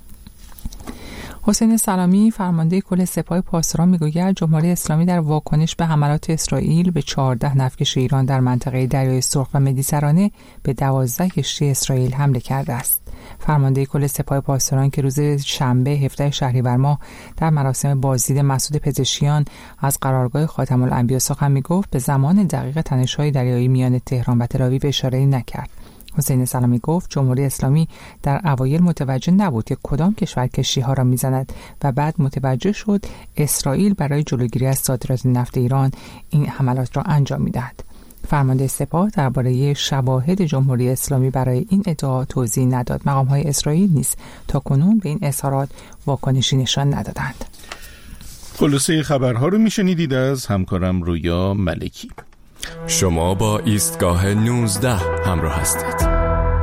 حسین سلامی، فرمانده کل سپاه پاسداران، میگوید جمهوری اسلامی در واکنش به حملات اسرائیل به چهارده نفکش ایران در منطقه دریای سرخ و مدیترانه به دوازده کشتی اسرائیل حمله کرده است. فرمانده کل سپاه پاسداران که روز شنبه هفدهم شهریور ماه در مراسم بازدید مسعود پزشکیان از قرارگاه خاتم الانبیا سخن میگفت، به زمان دقیق تنش‌های دریایی میان تهران و تل‌آویو اشاره‌ای نکرد. حسین سلامی گفت جمهوری اسلامی در اوایل متوجه نبود که کدام کشور کشتی‌ها را می‌زند و بعد متوجه شد اسرائیل برای جلوگیری از صادرات نفت ایران این حملات را انجام می‌دهد. فرمانده سپاه درباره شواهد جمهوری اسلامی برای این ادعا توضیح نداد. مقام‌های اسرائیل نیز تاکنون به این اظهارات واکنشی نشان ندادند. خلاصه خبرها رو میشنیدید از همکارم رویا ملکی. شما با ایستگاه نوزده همراه هستید.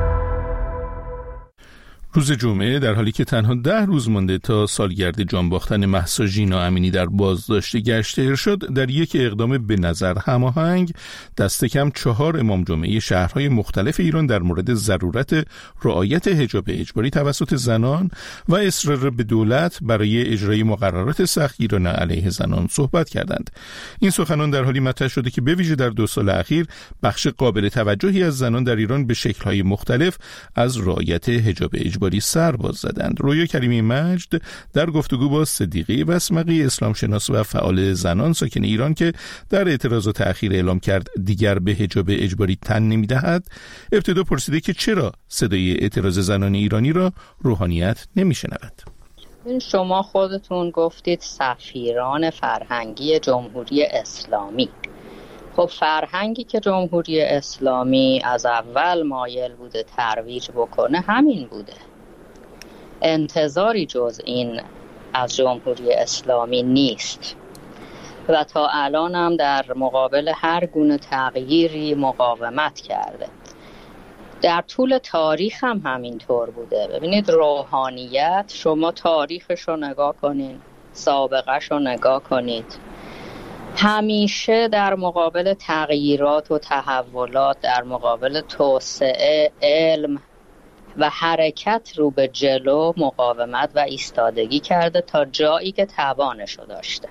روز جمعه در حالی که تنها ده روز مانده تا سالگرد جان باختن مهسا ژینا امینی در بازداشت گشت ارشاد، در یک اقدام به نظر هماهنگ دست کم چهار امام جمعه شهرهای مختلف ایران در مورد ضرورت رعایت حجاب اجباری توسط زنان و اصرار به دولت برای اجرای مقررات سختگیرانه علیه زنان صحبت کردند. این سخنان در حالی مطرح شده که به ویژه در دو سال اخیر بخش قابل توجهی از زنان در ایران به شکل‌های مختلف از رعایت حجاب اجباری سر باز زدند. رویا کریمی مجد در گفتگو با صدیقه بسمقی، اسلام شناس و فعال زنان ساکن ایران که در اعتراض و تأخیر اعلام کرد دیگر به حجاب اجباری تن نمی‌دهد، ابتدا پرسیده که چرا صدای اعتراض زنان ایرانی را روحانیت نمی‌شنود. شما خودتون گفتید سفیران فرهنگی جمهوری اسلامی. خب فرهنگی که جمهوری اسلامی از اول مایل بوده ترویج بکنه همین بوده. انتظاری جز این از جمهوری اسلامی نیست و تا الان هم در مقابل هر گونه تغییری مقاومت کرده. در طول تاریخ هم همینطور بوده. ببینید روحانیت، شما تاریخش رو نگاه کنید، سابقهش رو نگاه کنید، همیشه در مقابل تغییرات و تحولات، در مقابل توسعه علم و حرکت رو به جلو مقاومت و ایستادگی کرده تا جایی که توانشو داشته.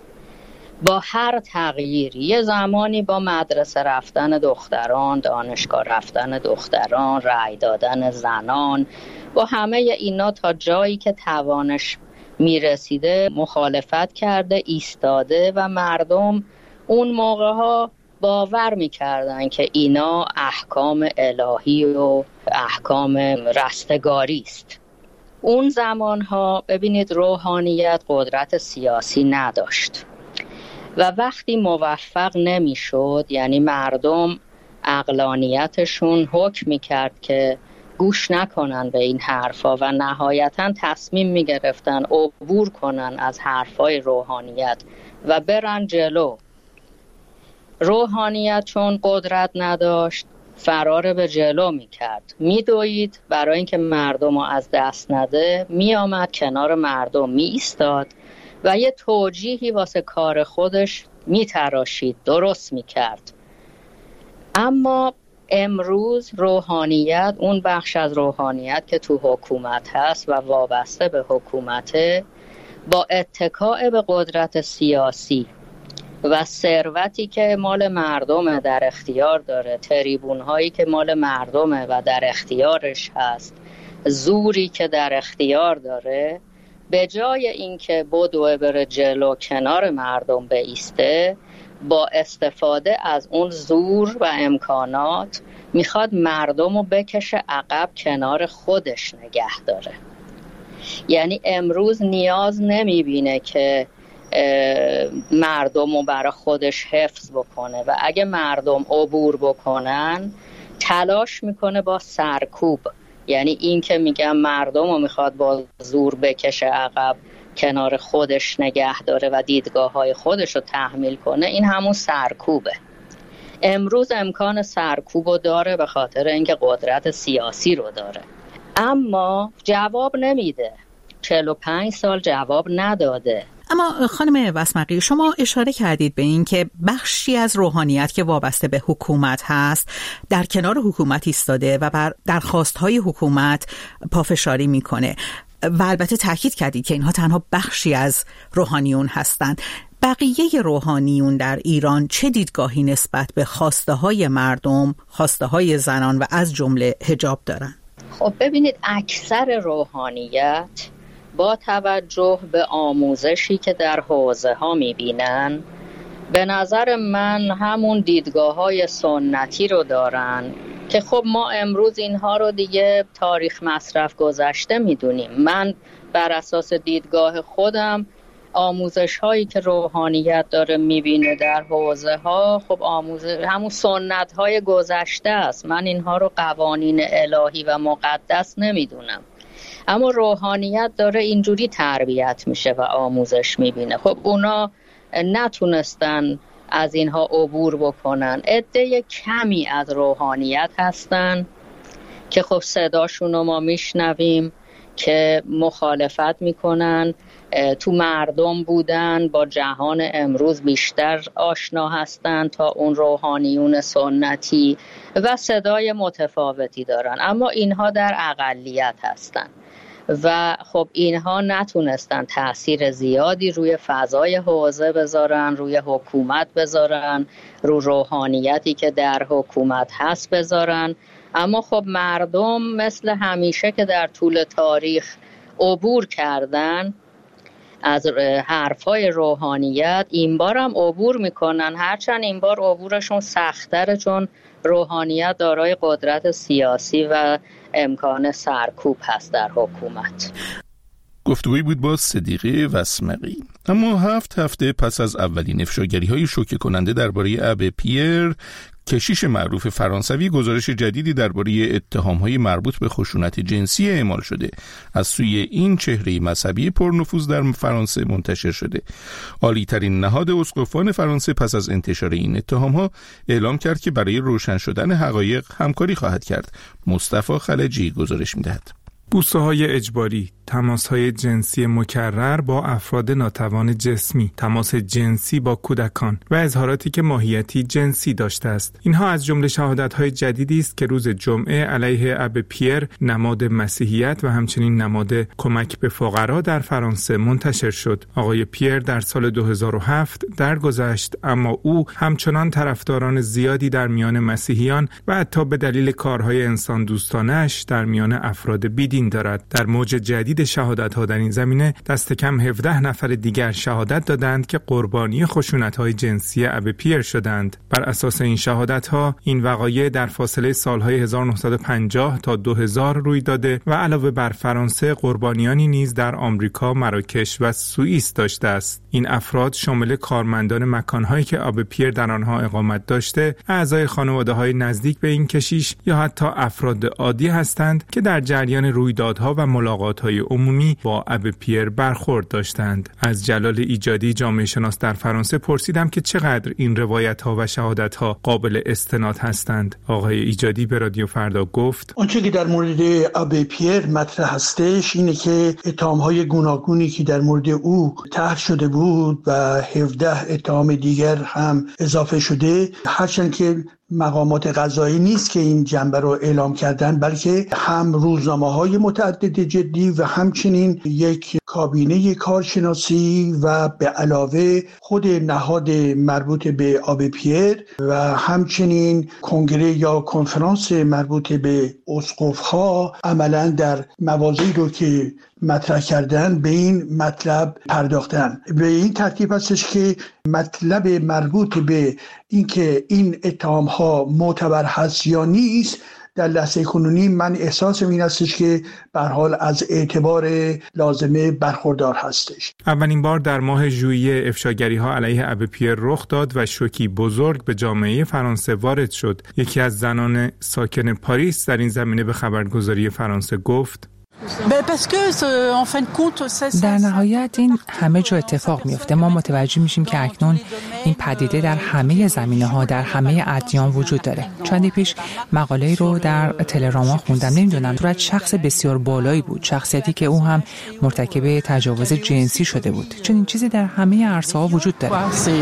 با هر تغییری، یه زمانی با مدرسه رفتن دختران، دانشگاه رفتن دختران، رأی دادن زنان، با همه اینا تا جایی که توانش میرسیده مخالفت کرده، ایستاده و مردم اون موقع ها باور میکردن که اینا احکام الهی و احکام رستگاری است. اون زمان ها ببینید روحانیت قدرت سیاسی نداشت و وقتی موفق نمیشد، یعنی مردم عقلانیتشون حکم میکرد که گوش نکنن به این حرفا و نهایتاً تصمیم میگرفتن عبور کنن از حرفای روحانیت و برن جلو. روحانیت چون قدرت نداشت فرار به جلو میکرد، میدوید برای اینکه مردم رو از دست نده، میآمد کنار مردم می ایستاد و یه توجیهی واسه کار خودش میتراشید، درست میکرد. اما امروز روحانیت، اون بخش از روحانیت که تو حکومت هست و وابسته به حکومته، با اتکاء به قدرت سیاسی و ثروتی که مال مردمه در اختیار داره، تریبون هایی که مال مردمه و در اختیارش هست، زوری که در اختیار داره، به جای اینکه بدوه بره جلو کنار مردم بایسته، با استفاده از اون زور و امکانات میخواد مردم رو بکشه عقب، کنار خودش نگه داره. یعنی امروز نیاز نمیبینه که مردم رو برای خودش حفظ بکنه و اگه مردم عبور بکنن تلاش میکنه با سرکوب، یعنی این که میگم مردم رو میخواد با زور بکشه عقب، کنار خودش نگه داره و دیدگاه های خودش رو تحمیل کنه، این همون سرکوبه. امروز امکان سرکوب رو داره به خاطر اینکه قدرت سیاسی رو داره، اما جواب نمیده. چهل و پنج سال جواب نداده. اما خانم وسمقی، شما اشاره کردید به این که بخشی از روحانیت که وابسته به حکومت هست در کنار حکومت ایستاده و بر درخواست‌های حکومت پافشاری میکنه و البته تاکید کردید که اینها تنها بخشی از روحانیون هستند. بقیه روحانیون در ایران چه دیدگاهی نسبت به خواسته های مردم، خواسته های زنان و از جمله حجاب دارن؟ خب ببینید، اکثر روحانیت با توجه به آموزشی که در حوزه ها میبینن، به نظر من همون دیدگاه های سنتی رو دارن که خب ما امروز اینها رو دیگه تاریخ مصرف گذشته میدونیم. من بر اساس دیدگاه خودم آموزش هایی که روحانیت داره میبینه در حوزه ها، خب آموزش همون سنت های گذشته است. من اینها رو قوانین الهی و مقدس نمیدونم، اما روحانیت داره اینجوری تربیت میشه و آموزش میبینه. خب اونا نتونستن از اینها عبور بکنن. عده کمی از روحانیت هستن که خب صداشون رو ما میشنویم که مخالفت میکنن، تو مردم بودن، با جهان امروز بیشتر آشنا هستن تا اون روحانیون سنتی و صدای متفاوتی دارن، اما اینها در اقلیت هستن و خب اینها نتونستن تأثیر زیادی روی فضای حوزه بذارن، روی حکومت بذارن، رو روحانیتی که در حکومت هست بذارن. اما خب مردم مثل همیشه که در طول تاریخ عبور کردن از حرفای روحانیت، این بار هم عبور میکنن، هرچند این بار عبورشون سخت‌تره چون روحانیت دارای قدرت سیاسی و امکان سرکوب هست در حکومت. گفتگویی بود با صدیقه وسمقی. اما هفت هفته پس از اولین افشاگری‌های شوکه کننده درباره ابه پیر، کشیش معروف فرانسوی گزارش جدیدی درباره اتهام‌های مربوط به خشونت جنسی اعمال شده از سوی این چهره مذهبی پرنفوذ در فرانسه منتشر شده. عالی‌ترین نهاد اسقفان فرانسه پس از انتشار این اتهام‌ها اعلام کرد که برای روشن شدن حقایق همکاری خواهد کرد. مصطفی خلجی گزارش می‌دهد. بوسه‌های اجباری، تماس‌های جنسی مکرر با افراد ناتوان جسمی، تماس جنسی با کودکان و اظهاراتی که ماهیتی جنسی داشته است. اینها از جمله شهادت‌های جدیدی است که روز جمعه علیه ابه پیر، نماد مسیحیت و همچنین نماد کمک به فقرا در فرانسه منتشر شد. آقای پیر در سال دو هزار و هفت درگذشت، اما او همچنان طرفداران زیادی در میان مسیحیان و حتی به دلیل کارهای انسان دوستانه‌اش در میان افراد بیدین دارد. در موج جدید شهادت‌ها در این زمینه دست کم هفده نفر دیگر شهادت دادند که قربانی خشونت‌های جنسی ابه پیر شدند. بر اساس این شهادت‌ها این وقایع در فاصله سال‌های هزار و نهصد و پنجاه تا دو هزار روی داده و علاوه بر فرانسه قربانیانی نیز در آمریکا، مراکش و سوئیس داشته است. این افراد شامل کارمندان مکان‌هایی که ابه پیر در آنها اقامت داشته، اعضای خانواده‌های نزدیک به این کشیش یا حتی افراد عادی هستند که در جریان رویدادها و ملاقات‌های عمومی با ابه پیر برخورد داشتند. از جلال ایجادی، جامعه شناس در فرانسه، پرسیدم که چقدر این روایت‌ها و شهادت‌ها قابل استناد هستند. آقای ایجادی به رادیو فردا گفت: آنچه که در مورد ابه پیر مطرح هستش اینه که اتهام‌های گوناگونی که در مورد او طرح شده بود و هفده اتهام دیگر هم اضافه شده، هرچند که مقامات قضایی نیست که این جنبه رو اعلام کردن، بلکه هم روزنامه‌های متعدد جدی و همچنین یک کابینه کارشناسی و به علاوه خود نهاد مربوط به ابه پیر و همچنین کنگره یا کنفرانس مربوط به اسقف‌ها عملاً در مواضعی رو که مطرح کردن به این مطلب پرداختن. به این ترتیب هستش که مطلب مربوط به اینکه این اتهام ها معتبر هست یا نیست در لحظه کنونی من احساسم این هستش که به هر حال از اعتبار لازمه برخوردار هستش. اولین بار در ماه ژوئیه افشاگری ها علیه ابه پیر رخ داد و شوکی بزرگ به جامعه فرانسه وارد شد. یکی از زنان ساکن پاریس در این زمینه به خبرگزاری فرانسه گفت: در نهایت این همه جا اتفاق میفته. ما متوجه میشیم که اکنون این پدیده در همه زمینه‌ها، در همه ادیان وجود داره. چندی پیش مقاله‌ای رو در تلراما خوندم، نمیدونم صورت شخص بسیار بالایی بود، شخصیتی که او هم مرتکب تجاوز جنسی شده بود. چون این چیزی در همه عرصه‌ها وجود داره.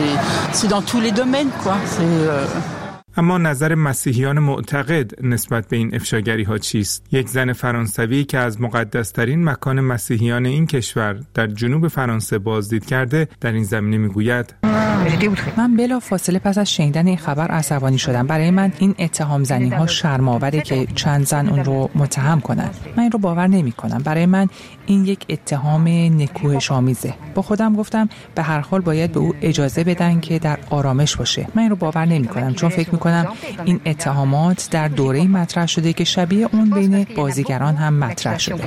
اما نظر مسیحیان معتقد نسبت به این افشاگری ها چیست؟ یک زن فرانسوی که از مقدس‌ترین مکان مسیحیان این کشور در جنوب فرانسه بازدید کرده در این زمینه میگوید: من بلا فاصله پس از شنیدن این خبر عصبانی شدم. برای من این اتهام زنی ها شرم‌آوره که چند زن اون رو متهم کنن. من این رو باور نمی کنم. برای من این یک اتهام نکوهش‌آمیزه. با خودم گفتم به هر حال باید به او اجازه بدن که در آرامش باشه. من این رو باور نمی کنم، چون فکر می کنم این اتهامات در دوره‌ای مطرح شده که شبیه اون بین بازیگران هم مطرح شده.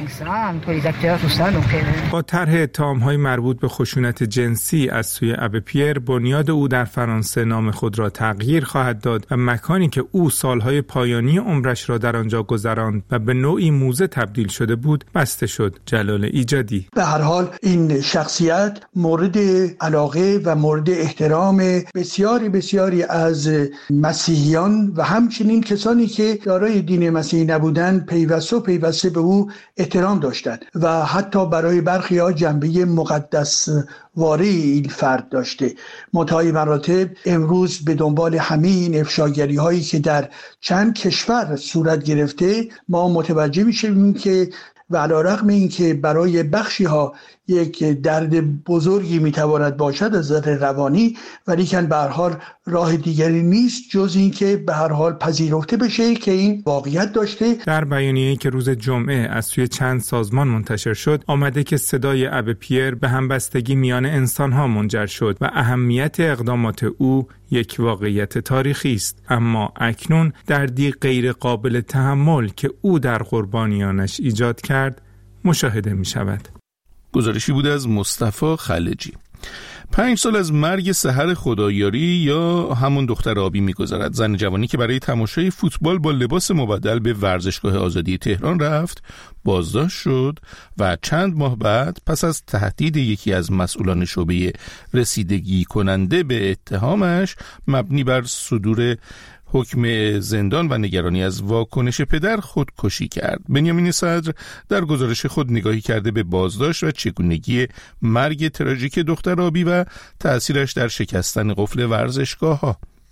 با طرح اتهام‌های مربوط به خشونت جنسی از سوی ابه پیر، بنیاد او در فرانسه نام خود را تغییر خواهد داد و مکانی که او سالهای پایانی عمرش را در آنجا گذراند و به نوعی موزه تبدیل شده بود بسته شد. جلال ایجادی: به هر حال این شخصیت مورد علاقه و مورد احترام بسیاری بسیاری از مسیحیان و همچنین کسانی که دارای دین مسیحی نبودند پیوسته و پیوسته به او احترام داشتند و حتی برای برخی ها جنبه مقدس واری این فرد داشته. منتهای مراتب امروز به دنبال همه این افشاگری هایی که در چند کشور صورت گرفته ما متوجه میشیم که و علی رغم این که برای بخشی ها یک درد بزرگی میتواند باشد از نظر روانی، ولی که به هر حال راه دیگری نیست جز این که به هر حال پذیرفته بشه که این واقعیت داشته. در بیانیه‌ای که روز جمعه از سوی چند سازمان منتشر شد آمده که صدای ابه پیر به همبستگی میان انسان‌ها منجر شد و اهمیت اقدامات او یک واقعیت تاریخی است، اما اکنون دردی غیر قابل تحمل که او در قربانیانش ایجاد کرد مشاهده می شود. گزارشی بود از مصطفی خلجی. پنج سال از مرگ سحر خدایاری یا همون دختر آبی می‌گذرد. زن جوانی که برای تماشای فوتبال با لباس مبدل به ورزشگاه آزادی تهران رفت، بازداشت شد و چند ماه بعد پس از تهدید یکی از مسئولان شعبه رسیدگی کننده به اتهامش مبنی بر صدور حکم زندان و نگرانی از واکنش پدر خودکشی کرد. بنیامین صدر در گزارش خود نگاهی کرده به بازداشت و چگونگی مرگ تراژیک دختر آبی و تأثیرش در شکستن قفل ورزشگاه‌ها.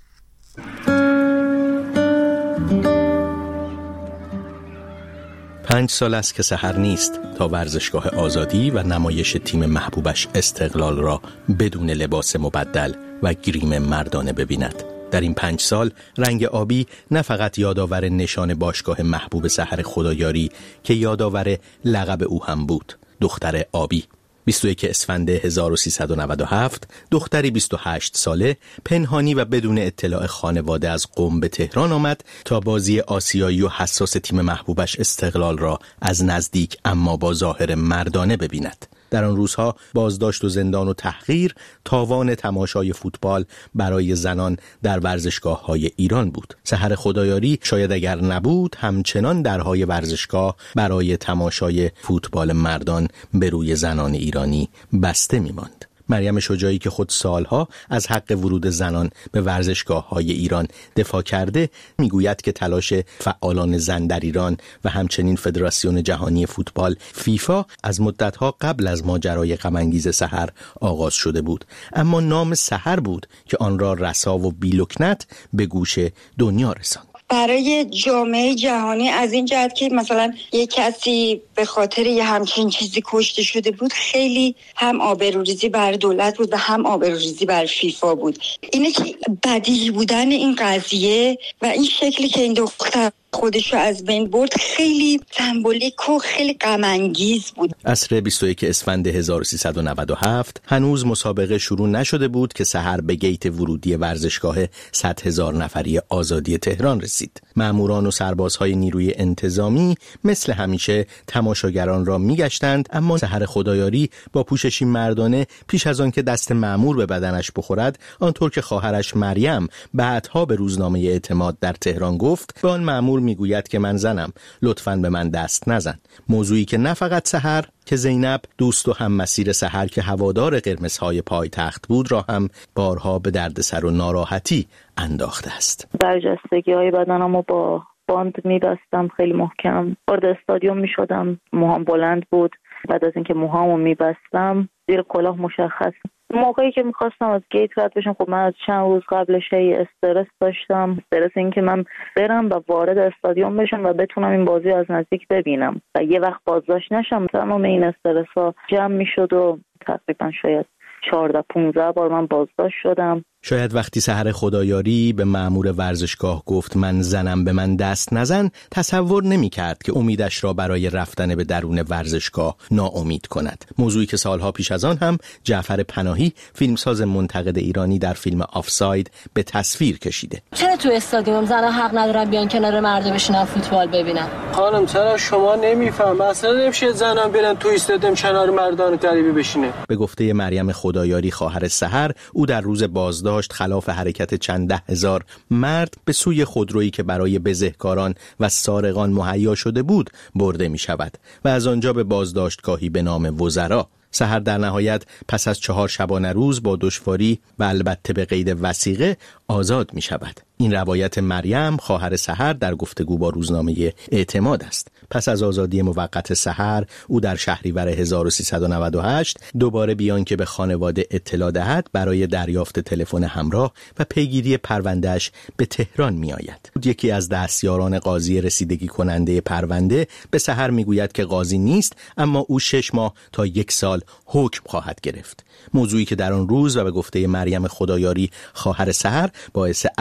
پنج سال است که سحر نیست تا ورزشگاه آزادی و نمایش تیم محبوبش استقلال را بدون لباس مبدل و گریم مردانه ببیند. در این پنج سال رنگ آبی نه فقط یادآور نشان باشگاه محبوب سحر خدایاری که یادآور لقب او هم بود، دختر آبی. بیست و یکم اسفند هزار و سیصد و نود و هفت دختری بیست و هشت ساله پنهانی و بدون اطلاع خانواده از قم به تهران آمد تا بازی آسیایی و حساس تیم محبوبش استقلال را از نزدیک اما با ظاهر مردانه ببیند. در آن روزها بازداشت و زندان و تحقیر تاوان تماشای فوتبال برای زنان در ورزشگاه‌های ایران بود. سحر خدایاری شاید اگر نبود همچنان درهای ورزشگاه برای تماشای فوتبال مردان به روی زنان ایرانی بسته می‌ماند. مریم شجاعی که خود سالها از حق ورود زنان به ورزشگاه‌های ایران دفاع کرده میگوید که تلاش فعالان زن در ایران و همچنین فدراسیون جهانی فوتبال فیفا از مدت‌ها قبل از ماجرای غم‌انگیز سحر آغاز شده بود، اما نام سحر بود که آن را رسا و بی‌لکنت به گوش دنیا رساند. برای جامعه جهانی از این جهت که مثلا یک کسی به خاطر یه همچین چیزی کشته شده بود، خیلی هم آبروریزی بر دولت بود و هم آبروریزی بر فیفا بود. اینه که بدیهی بودن این قضیه و این شکلی که این دختر خودش رو از بین برد خیلی سمبولیک و خیلی غم انگیز بود. عصر بیست و یکم اسفند هزار و سیصد و نود و هفت هنوز مسابقه شروع نشده بود که سحر به گیت ورودی ورزشگاه صد هزار نفری آزادی تهران رسید. ماموران و سربازهای نیروی انتظامی مثل همیشه تماشاگران را میگشتند، اما سحر خدایاری با پوششی مردانه پیش از آن که دست مامور به بدنش بخورد، آنطور که خواهرش مریم بعدها به روزنامه اعتماد در تهران گفت، به آن مامور میگوید که من زنم، لطفاً به من دست نزن. موضوعی که نه فقط سحر که زینب دوست و هم مسیر سحر که هوادار قرمزهای پایتخت بود را هم بارها به دردسر و ناراحتی انداخته است. برجستگی های بدنمو با باند میبستم خیلی محکم، وارد استادیوم میشدم، موهام بلند بود. بعد از اینکه موهامو میبستم زیر کلاه مشخص. موقعی که میخواستم از گیت رد بشم، خب من از چند روز قبلش استرس داشتم، استرس این که من برم و وارد استادیوم بشم و بتونم این بازی از نزدیک ببینم و یه وقت بازداشت نشم. تمام این استرس ها جمع میشد و تقریبا شاید چهارده پونزده بار من بازداشت شدم. شاید وقتی سحر خدایاری به مأمور ورزشگاه گفت من زنم به من دست نزن، تصور نمی کرد که امیدش را برای رفتن به درون ورزشگاه ناامید کند. موضوعی که سالها پیش از آن هم جعفر پناهی، فیلمساز منتقد ایرانی، در فیلم آفساید به تصویر کشیده. چرا تو استادیوم زنها حق ندارن بیان کنار مردا بشینن فوتبال ببینن؟ خانم چرا شما نمیفهم؟ اصلا نمیشه زنم برن تو استادیوم کنار مردان غریبه بشینه. به گفته مریم خدایاری خواهر سحر، او در روز بازداشت خلاف حرکت چند ده هزار مرد به سوی خودرویی که برای بزهکاران و سارقان مهیا شده بود برده می شود و از آنجا به بازداشتگاهی به نام وزرا. سحر در نهایت پس از چهار شبانه روز با دشواری و البته به قید وثیقه آزاد می شود. این روایت مریم خواهر سحر در گفتگو با روزنامه اعتماد است. پس از آزادی موقت سحر، او در شهریور هزار و سیصد و نود و هشت دوباره بیان که به خانواده اطلاع دهد برای دریافت تلفن همراه و پیگیری پروندهش به تهران می آید. یکی از دستیاران قاضی رسیدگی کننده پرونده به سحر می گوید که قاضی نیست، اما او شش ماه تا یک سال حکم خواهد گرفت. موضوعی که در آن روز و به گفته مریم خدایاری خواهر سحر باعث عصبانی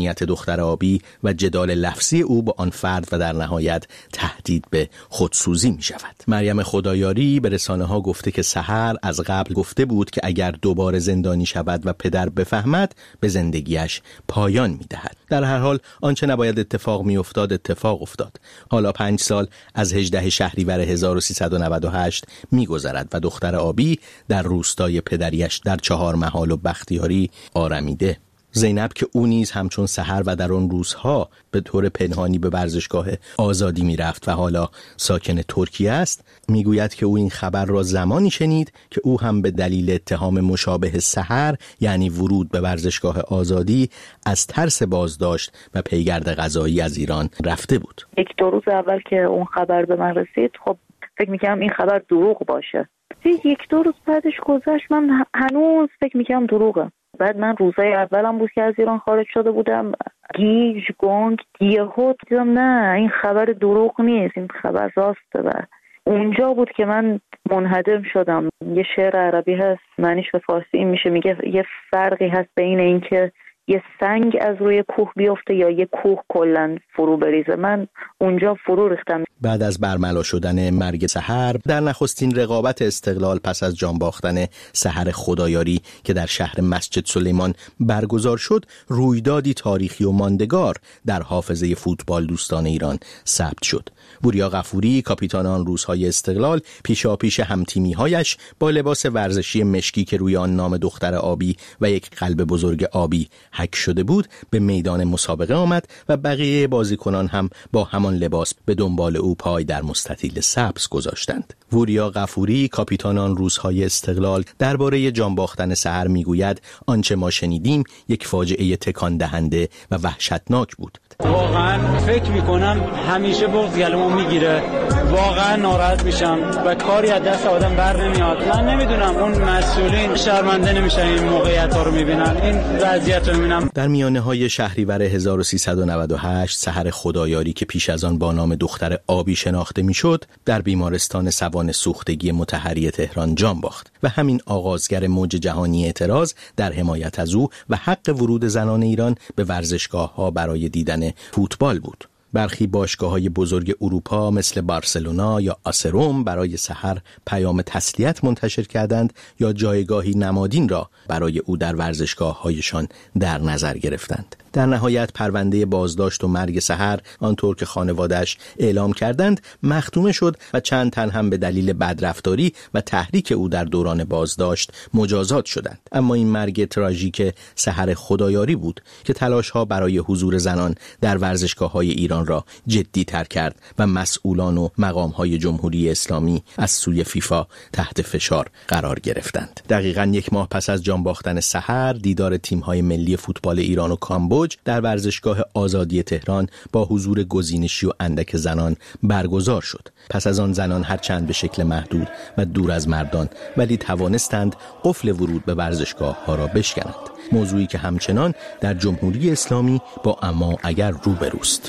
حقانیت دختر آبی و جدال لفظی او با آن فرد و در نهایت تهدید به خودسوزی می شود. مریم خدایاری به رسانه ها گفته که سحر از قبل گفته بود که اگر دوباره زندانی شود و پدر بفهمد به زندگیش پایان می دهد. در هر حال آنچه نباید اتفاق می افتاد اتفاق افتاد. حالا پنج سال از هجدهم شهریور هزار و سیصد و نود و هشت می گذرد و دختر آبی در روستای پدریش در چهار محال و بختیاری آرمیده. زینب که او نیز همچون سحر و در آن روزها به طور پنهانی به ورزشگاه آزادی می رفت و حالا ساکن ترکیه است، می گوید که او این خبر را زمانی شنید که او هم به دلیل اتهام مشابه سحر، یعنی ورود به ورزشگاه آزادی، از ترس بازداشت و پیگرد قضایی از ایران رفته بود. یک دو روز اول که اون خبر به من رسید، خب فکر می‌کردم این خبر دروغ باشه. یک دو روز بعدش گذشت، من هنوز فکر می‌کردم دروغه. بعد من روزای اولم بود که از ایران خارج شده بودم، گیج گنگ یهو دیدم نه این خبر دروغ نیست، این خبر راسته. و اونجا بود که من منهدم شدم. یه شعر عربی هست معنیش به فارسی این میشه، میگه یه فرقی هست بین این که یه سنگ از روی کوه بیفته یا یه کوه کلن فرو بریزه. من اونجا فرو ریختم. بعد از برملا شدن مرگ سحر، در نخستین رقابت استقلال پس از جان باختن سحر خدایاری که در شهر مسجد سلیمان برگزار شد، رویدادی تاریخی و ماندگار در حافظه فوتبال دوستان ایران ثبت شد. وریا غفوری، کاپیتان آن روزهای استقلال، پیشاپیش همتیمی‌هایش با لباس ورزشی مشکی که روی آن نام دختر آبی و یک قلب بزرگ آبی حک شده بود، به میدان مسابقه آمد و بقیه بازیکنان هم با همان لباس به دنبال او پای در مستطیل سبز گذاشتند. وریا غفوری، کاپیتان آن روزهای استقلال، درباره جان باختن سحر میگوید آنچه ما شنیدیم یک فاجعه تکان دهنده و وحشتناک بود. واقعا فکر میکنم همیشه بغض گلومو میگیره، واقعا ناراحت میشم و کاری از دست آدم بر نمیاد. من نمیدونم اون مسئولین شرمنده نمیشن این موقعیت ها رو میبینن، این وضعیت رو میبینم. در میانه های شهریور هزار و سیصد و نود و هشت سحر خدایاری که پیش از آن با نام دختر آبی شناخته میشد، در بیمارستان سوان سوختگی مطهری تهران جان باخت و همین آغازگر موج جهانی اعتراض در حمایت از او و حق ورود زنان ایران به ورزشگاه ها برای دیدن فوتبال بود. برخی باشگاه‌های بزرگ اروپا مثل بارسلونا یا آسروم برای سحر پیام تسلیت منتشر کردند یا جایگاهی نمادین را برای او در ورزشگاه‌هایشان در نظر گرفتند. در نهایت پرونده بازداشت و مرگ سحر، آنطور که خانواده‌اش اعلام کردند، مختومه شد و چند تن هم به دلیل بدرفتاری و تحریک او در دوران بازداشت مجازات شدند. اما این مرگ تراژیک سحر خدایاری بود که تلاش‌ها برای حضور زنان در ورزشگاه‌های ایران را جدی تر کرد و مسئولان و مقام‌های جمهوری اسلامی از سوی فیفا تحت فشار قرار گرفتند. دقیقاً یک ماه پس از جان باختن سحر، دیدار تیم‌های ملی فوتبال ایران و کامبوج در ورزشگاه آزادی تهران با حضور گزینشی و اندک زنان برگزار شد. پس از آن زنان هرچند به شکل محدود و دور از مردان ولی توانستند قفل ورود به ورزشگاه ها را بشکنند، موضوعی که همچنان در جمهوری اسلامی با اما اگر روبروست.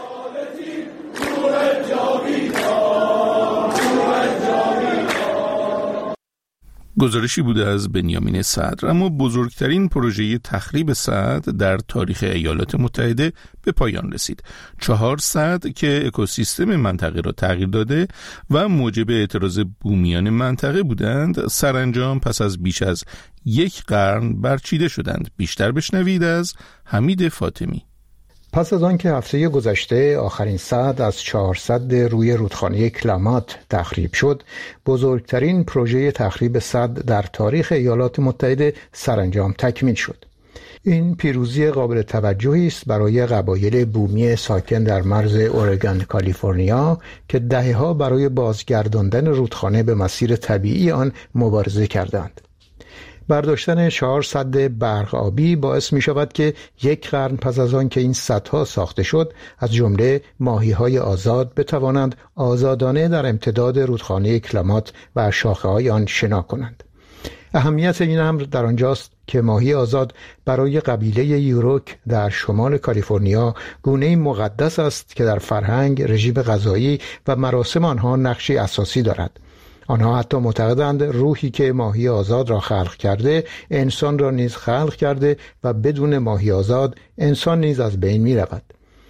گزارشی بوده از بنیامین صدر. اما بزرگترین پروژه تخریب سد در تاریخ ایالات متحده به پایان رسید. چهار سد که اکوسیستم منطقه را تغییر داده و موجب اعتراض بومیان منطقه بودند، سرانجام پس از بیش از یک قرن برچیده شدند. بیشتر بشنوید از حمید فاطمی. پس از آن که هفته گذشته آخرین سد از چهار سد روی رودخانه کلامات تخریب شد، بزرگترین پروژه تخریب سد در تاریخ ایالات متحده سرانجام تکمیل شد. این پیروزی قابل توجهی است برای قبایل بومی ساکن در مرز اورگان کالیفرنیا که دهه‌ها برای بازگرداندن رودخانه به مسیر طبیعی آن مبارزه کردند. برداشتن چهار سد برق آبی باعث می شود که یک قرن پس از آن که این سدها ساخته شد، از جمله ماهی‌های آزاد بتوانند آزادانه در امتداد رودخانه کلامات و شاخه‌های آن شنا کنند. اهمیت این امر در آنجاست که ماهی آزاد برای قبیله یوروک در شمال کالیفرنیا گونه‌ای مقدس است که در فرهنگ، رژیم غذایی و مراسم آنها نقشی اساسی دارد. آنها حتی معتقدند روحی که ماهی آزاد را خلق کرده انسان را نیز خلق کرده و بدون ماهی آزاد انسان نیز از بین می رود.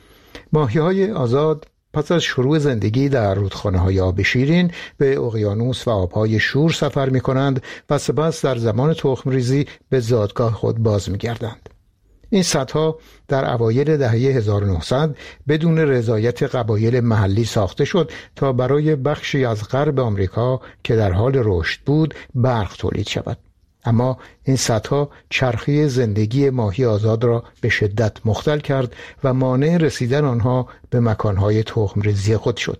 ماهی های آزاد پس از شروع زندگی در رودخانه های آب شیرین به اقیانوس و آبهای شور سفر می کنند و سپس در زمان تخم ریزی به زادگاه خود باز می گردند. این سدها در اوایل دهه هزار و نهصد بدون رضایت قبایل محلی ساخته شد تا برای بخشی از غرب آمریکا که در حال رشد بود برق تولید شود. اما این سدها چرخی زندگی ماهی آزاد را به شدت مختل کرد و مانع رسیدن آنها به مکانهای تخم ریزی خود شد.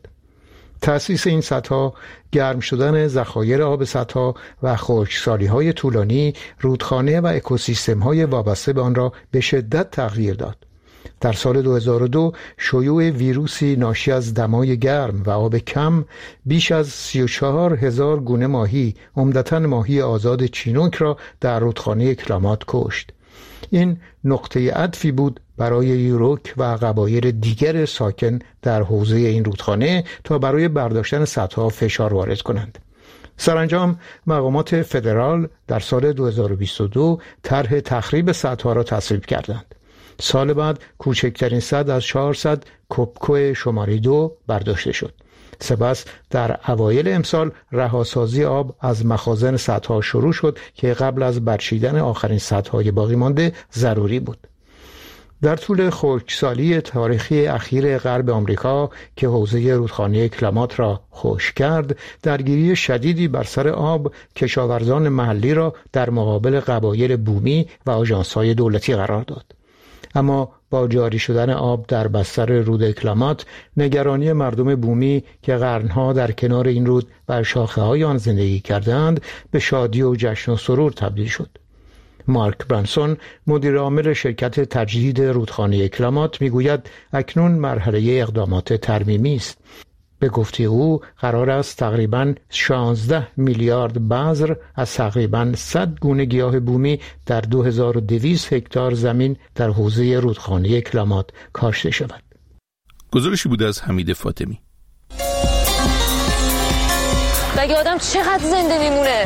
تأسیس این سدها، گرم شدن ذخایر آب سدها و خشکسالی‌های طولانی رودخانه و اکوسیستم‌های وابسته به آن را به شدت تغییر داد. در سال دو هزار و دو شیوع ویروسی ناشی از دمای گرم و آب کم بیش از سی و چهار هزار گونه ماهی، عمدتاً ماهی آزاد چینوک را در رودخانه کلامات کشت. این نقطه عطفی بود برای یوروک و قبایل دیگر ساکن در حوزه این رودخانه تا برای برداشتن سدها فشار وارد کنند. سرانجام مقامات فدرال در سال دو هزار و بیست و دو طرح تخریب سدها را تصویب کردند. سال بعد کوچکترین سد از چهار سد کوبکو شماره دو برداشته شد. سپس در اوایل امسال رهاسازی آب از مخازن سدها شروع شد که قبل از برچیدن آخرین سدهای باقی مانده ضروری بود. در طول خشکسالی تاریخی اخیر غرب آمریکا که حوزه رودخانه کلامات را خشک کرد، درگیری شدیدی بر سر آب کشاورزان محلی را در مقابل قبایل بومی و آژانس‌های دولتی قرار داد. اما با جاری شدن آب در بستر رود کلامات، نگرانی مردم بومی که قرنها در کنار این رود و شاخه‌های آن زندگی کردند به شادی و جشن و سرور تبدیل شد. مارک برانسون، مدیر عامل شرکت تجدید رودخانه کلامات، میگوید اکنون مرحله اقدامات ترمیمی است. به گفته او قرار است تقریباً شانزده میلیارد بذر از تقریباً صد گونه گیاه بومی در دو هزار و دویست هکتار زمین در حوزه رودخانه کلامات کاشته شود. گزارشی بود از حمید فاطمی. مگه آدم چقدر زنده میمونه؟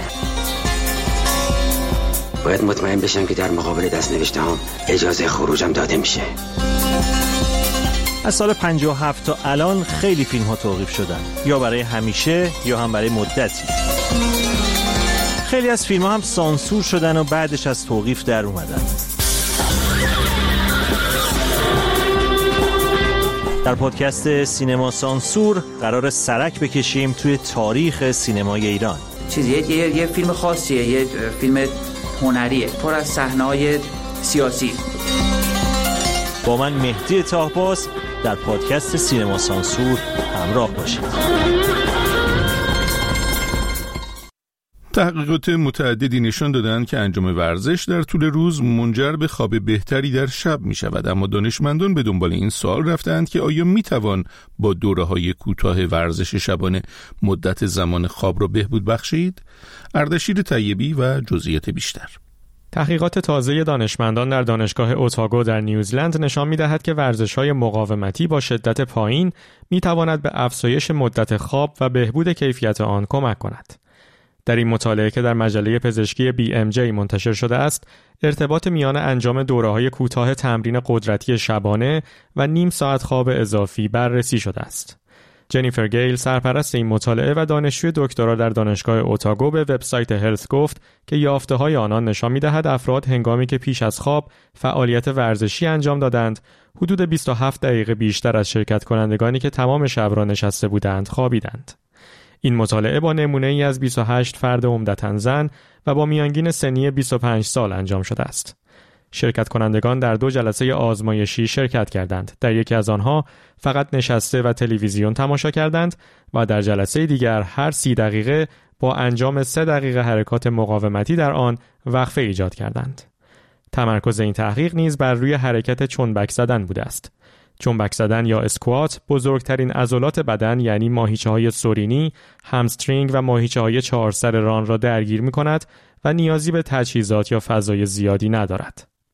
باید مطمئن بشم که در مقابل دست نوشته هم اجازه خروجم داده میشه. از سال پنجاه و هفت تا الان خیلی فیلم ها توقیف شدن، یا برای همیشه یا هم برای مدتی. خیلی از فیلم ها هم سانسور شدن و بعدش از توقیف در اومدن. در پادکست سینما سانسور قرار سرک بکشیم توی تاریخ سینمای ایران. چیزیه یه, یه فیلم خاصیه، یه فیلم هنریه پر از صحنه‌های سیاسی. با من مهدی طاهباز در پادکست سینما سانسور همراه باشید. تحقیقات متعددی نشان دادند که انجام ورزش در طول روز منجر به خواب بهتری در شب می شود، اما دانشمندان به دنبال این سوال رفتند که آیا می توان با دوره‌های کوتاه ورزش شبانه مدت زمان خواب را بهبود بخشید؟ اردشیر طیبی و جزئیات بیشتر. تحقیقات تازه دانشمندان در دانشگاه اوتاگو در نیوزلند نشان می‌دهد که ورزش‌های مقاومتی با شدت پایین می‌تواند به افزایش مدت خواب و بهبود کیفیت آن کمک کند. در این مطالعه که در مجله پزشکی بی ام جی منتشر شده است، ارتباط میان انجام دوره‌های کوتاه تمرین قدرتی شبانه و نیم ساعت خواب اضافی بررسی شده است. جنیفر گیل، سرپرست این مطالعه و دانشجوی دکترا در دانشگاه اوتاگو، به وبسایت هلث گفت که یافته‌های آنان نشان می‌دهد افراد هنگامی که پیش از خواب فعالیت ورزشی انجام دادند، حدود بیست و هفت دقیقه بیشتر از شرکت کنندگانی که تمام شب را نشسته بودند خوابیدند. این مطالعه با نمونه‌ای از بیست و هشت فرد عمدتاً زن و با میانگین سنی بیست و پنج سال انجام شده است. شرکت کنندگان در دو جلسه آزمایشی شرکت کردند. در یکی از آنها فقط نشسته و تلویزیون تماشا کردند و در جلسه دیگر هر سی دقیقه با انجام سه دقیقه حرکات مقاومتی در آن وقفه ایجاد کردند. تمرکز این تحقیق نیز بر روی حرکت چنبک زدن بوده است. چنبک زدن یا اسکوات بزرگترین عضلات بدن یعنی ماهیچه‌های سورینی، همسترینگ و ماهیچه‌های چهار سر ران را درگیر می‌کند و نیازی به تجهیزات یا فضای زیادی ندارد.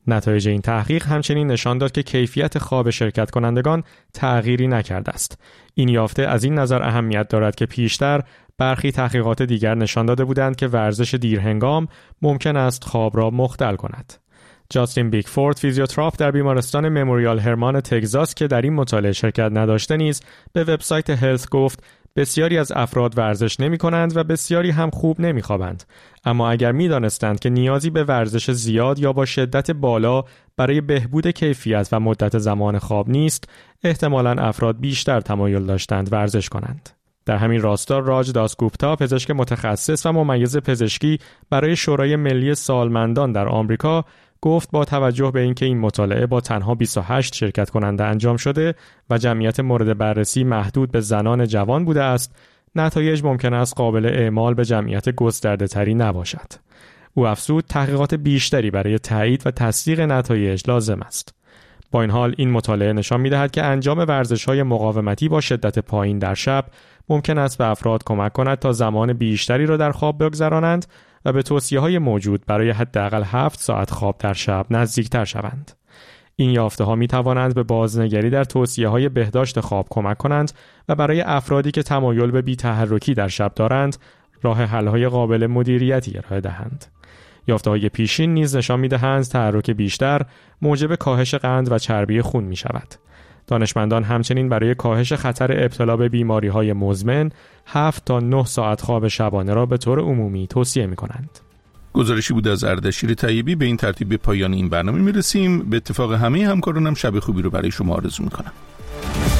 نتایج این تحقیق همچنین نشان داد که کیفیت خواب شرکت کنندگان تغییری نکرده است. این یافته از این نظر اهمیت دارد که پیشتر برخی تحقیقات دیگر نشان داده بودند که ورزش دیرهنگام ممکن است خواب را مختل کند. جاستین بیکفورد، فیزیوتراپ در بیمارستان مموریال هرمان تگزاس که در این مطالعه شرکت نداشته نیز به وبسایت هلت گفت بسیاری از افراد ورزش نمی کنند و بسیاری هم خوب نمی خوابند. اما اگر می دانستند که نیازی به ورزش زیاد یا با شدت بالا برای بهبود کیفیت و مدت زمان خواب نیست، احتمالاً افراد بیشتر تمایل داشتند ورزش کنند. در همین راستا راج داسگوپتا، پزشک متخصص و ممیز پزشکی برای شورای ملی سالمندان در آمریکا، گفت با توجه به اینکه این مطالعه با تنها بیست و هشت شرکت کننده انجام شده و جمعیت مورد بررسی محدود به زنان جوان بوده است، نتایج ممکن است قابل اعمال به جمعیت گسترده‌تری نباشد. او افزود تحقیقات بیشتری برای تایید و تصدیق نتایج لازم است. با این حال این مطالعه نشان می‌دهد که انجام ورزش‌های مقاومتی با شدت پایین در شب ممکن است به افراد کمک کند تا زمان بیشتری را در خواب بگذرانند و به توصیه‌های موجود برای حداقل هفت ساعت خواب در شب نزدیکتر شوند. این یافته‌ها می‌توانند به بازنگری در توصیه‌های بهداشت خواب کمک کنند و برای افرادی که تمایل به بی‌تحرکی در شب دارند، راه حل‌های قابل مدیریتی ارائه دهند. یافته‌های پیشین نیز نشان می‌دهند تحرک بیشتر موجب کاهش قند و چربی خون می‌شود. دانشمندان همچنین برای کاهش خطر ابتلا به بیماری‌های مزمن هفت تا نه ساعت خواب شبانه را به طور عمومی توصیه می‌کنند. گزارشی بود از اردشیر طیبی. به این ترتیب به پایان این برنامه می‌رسیم. به اتفاق همه همکارانم شب خوبی رو برای شما آرزو می‌کنم.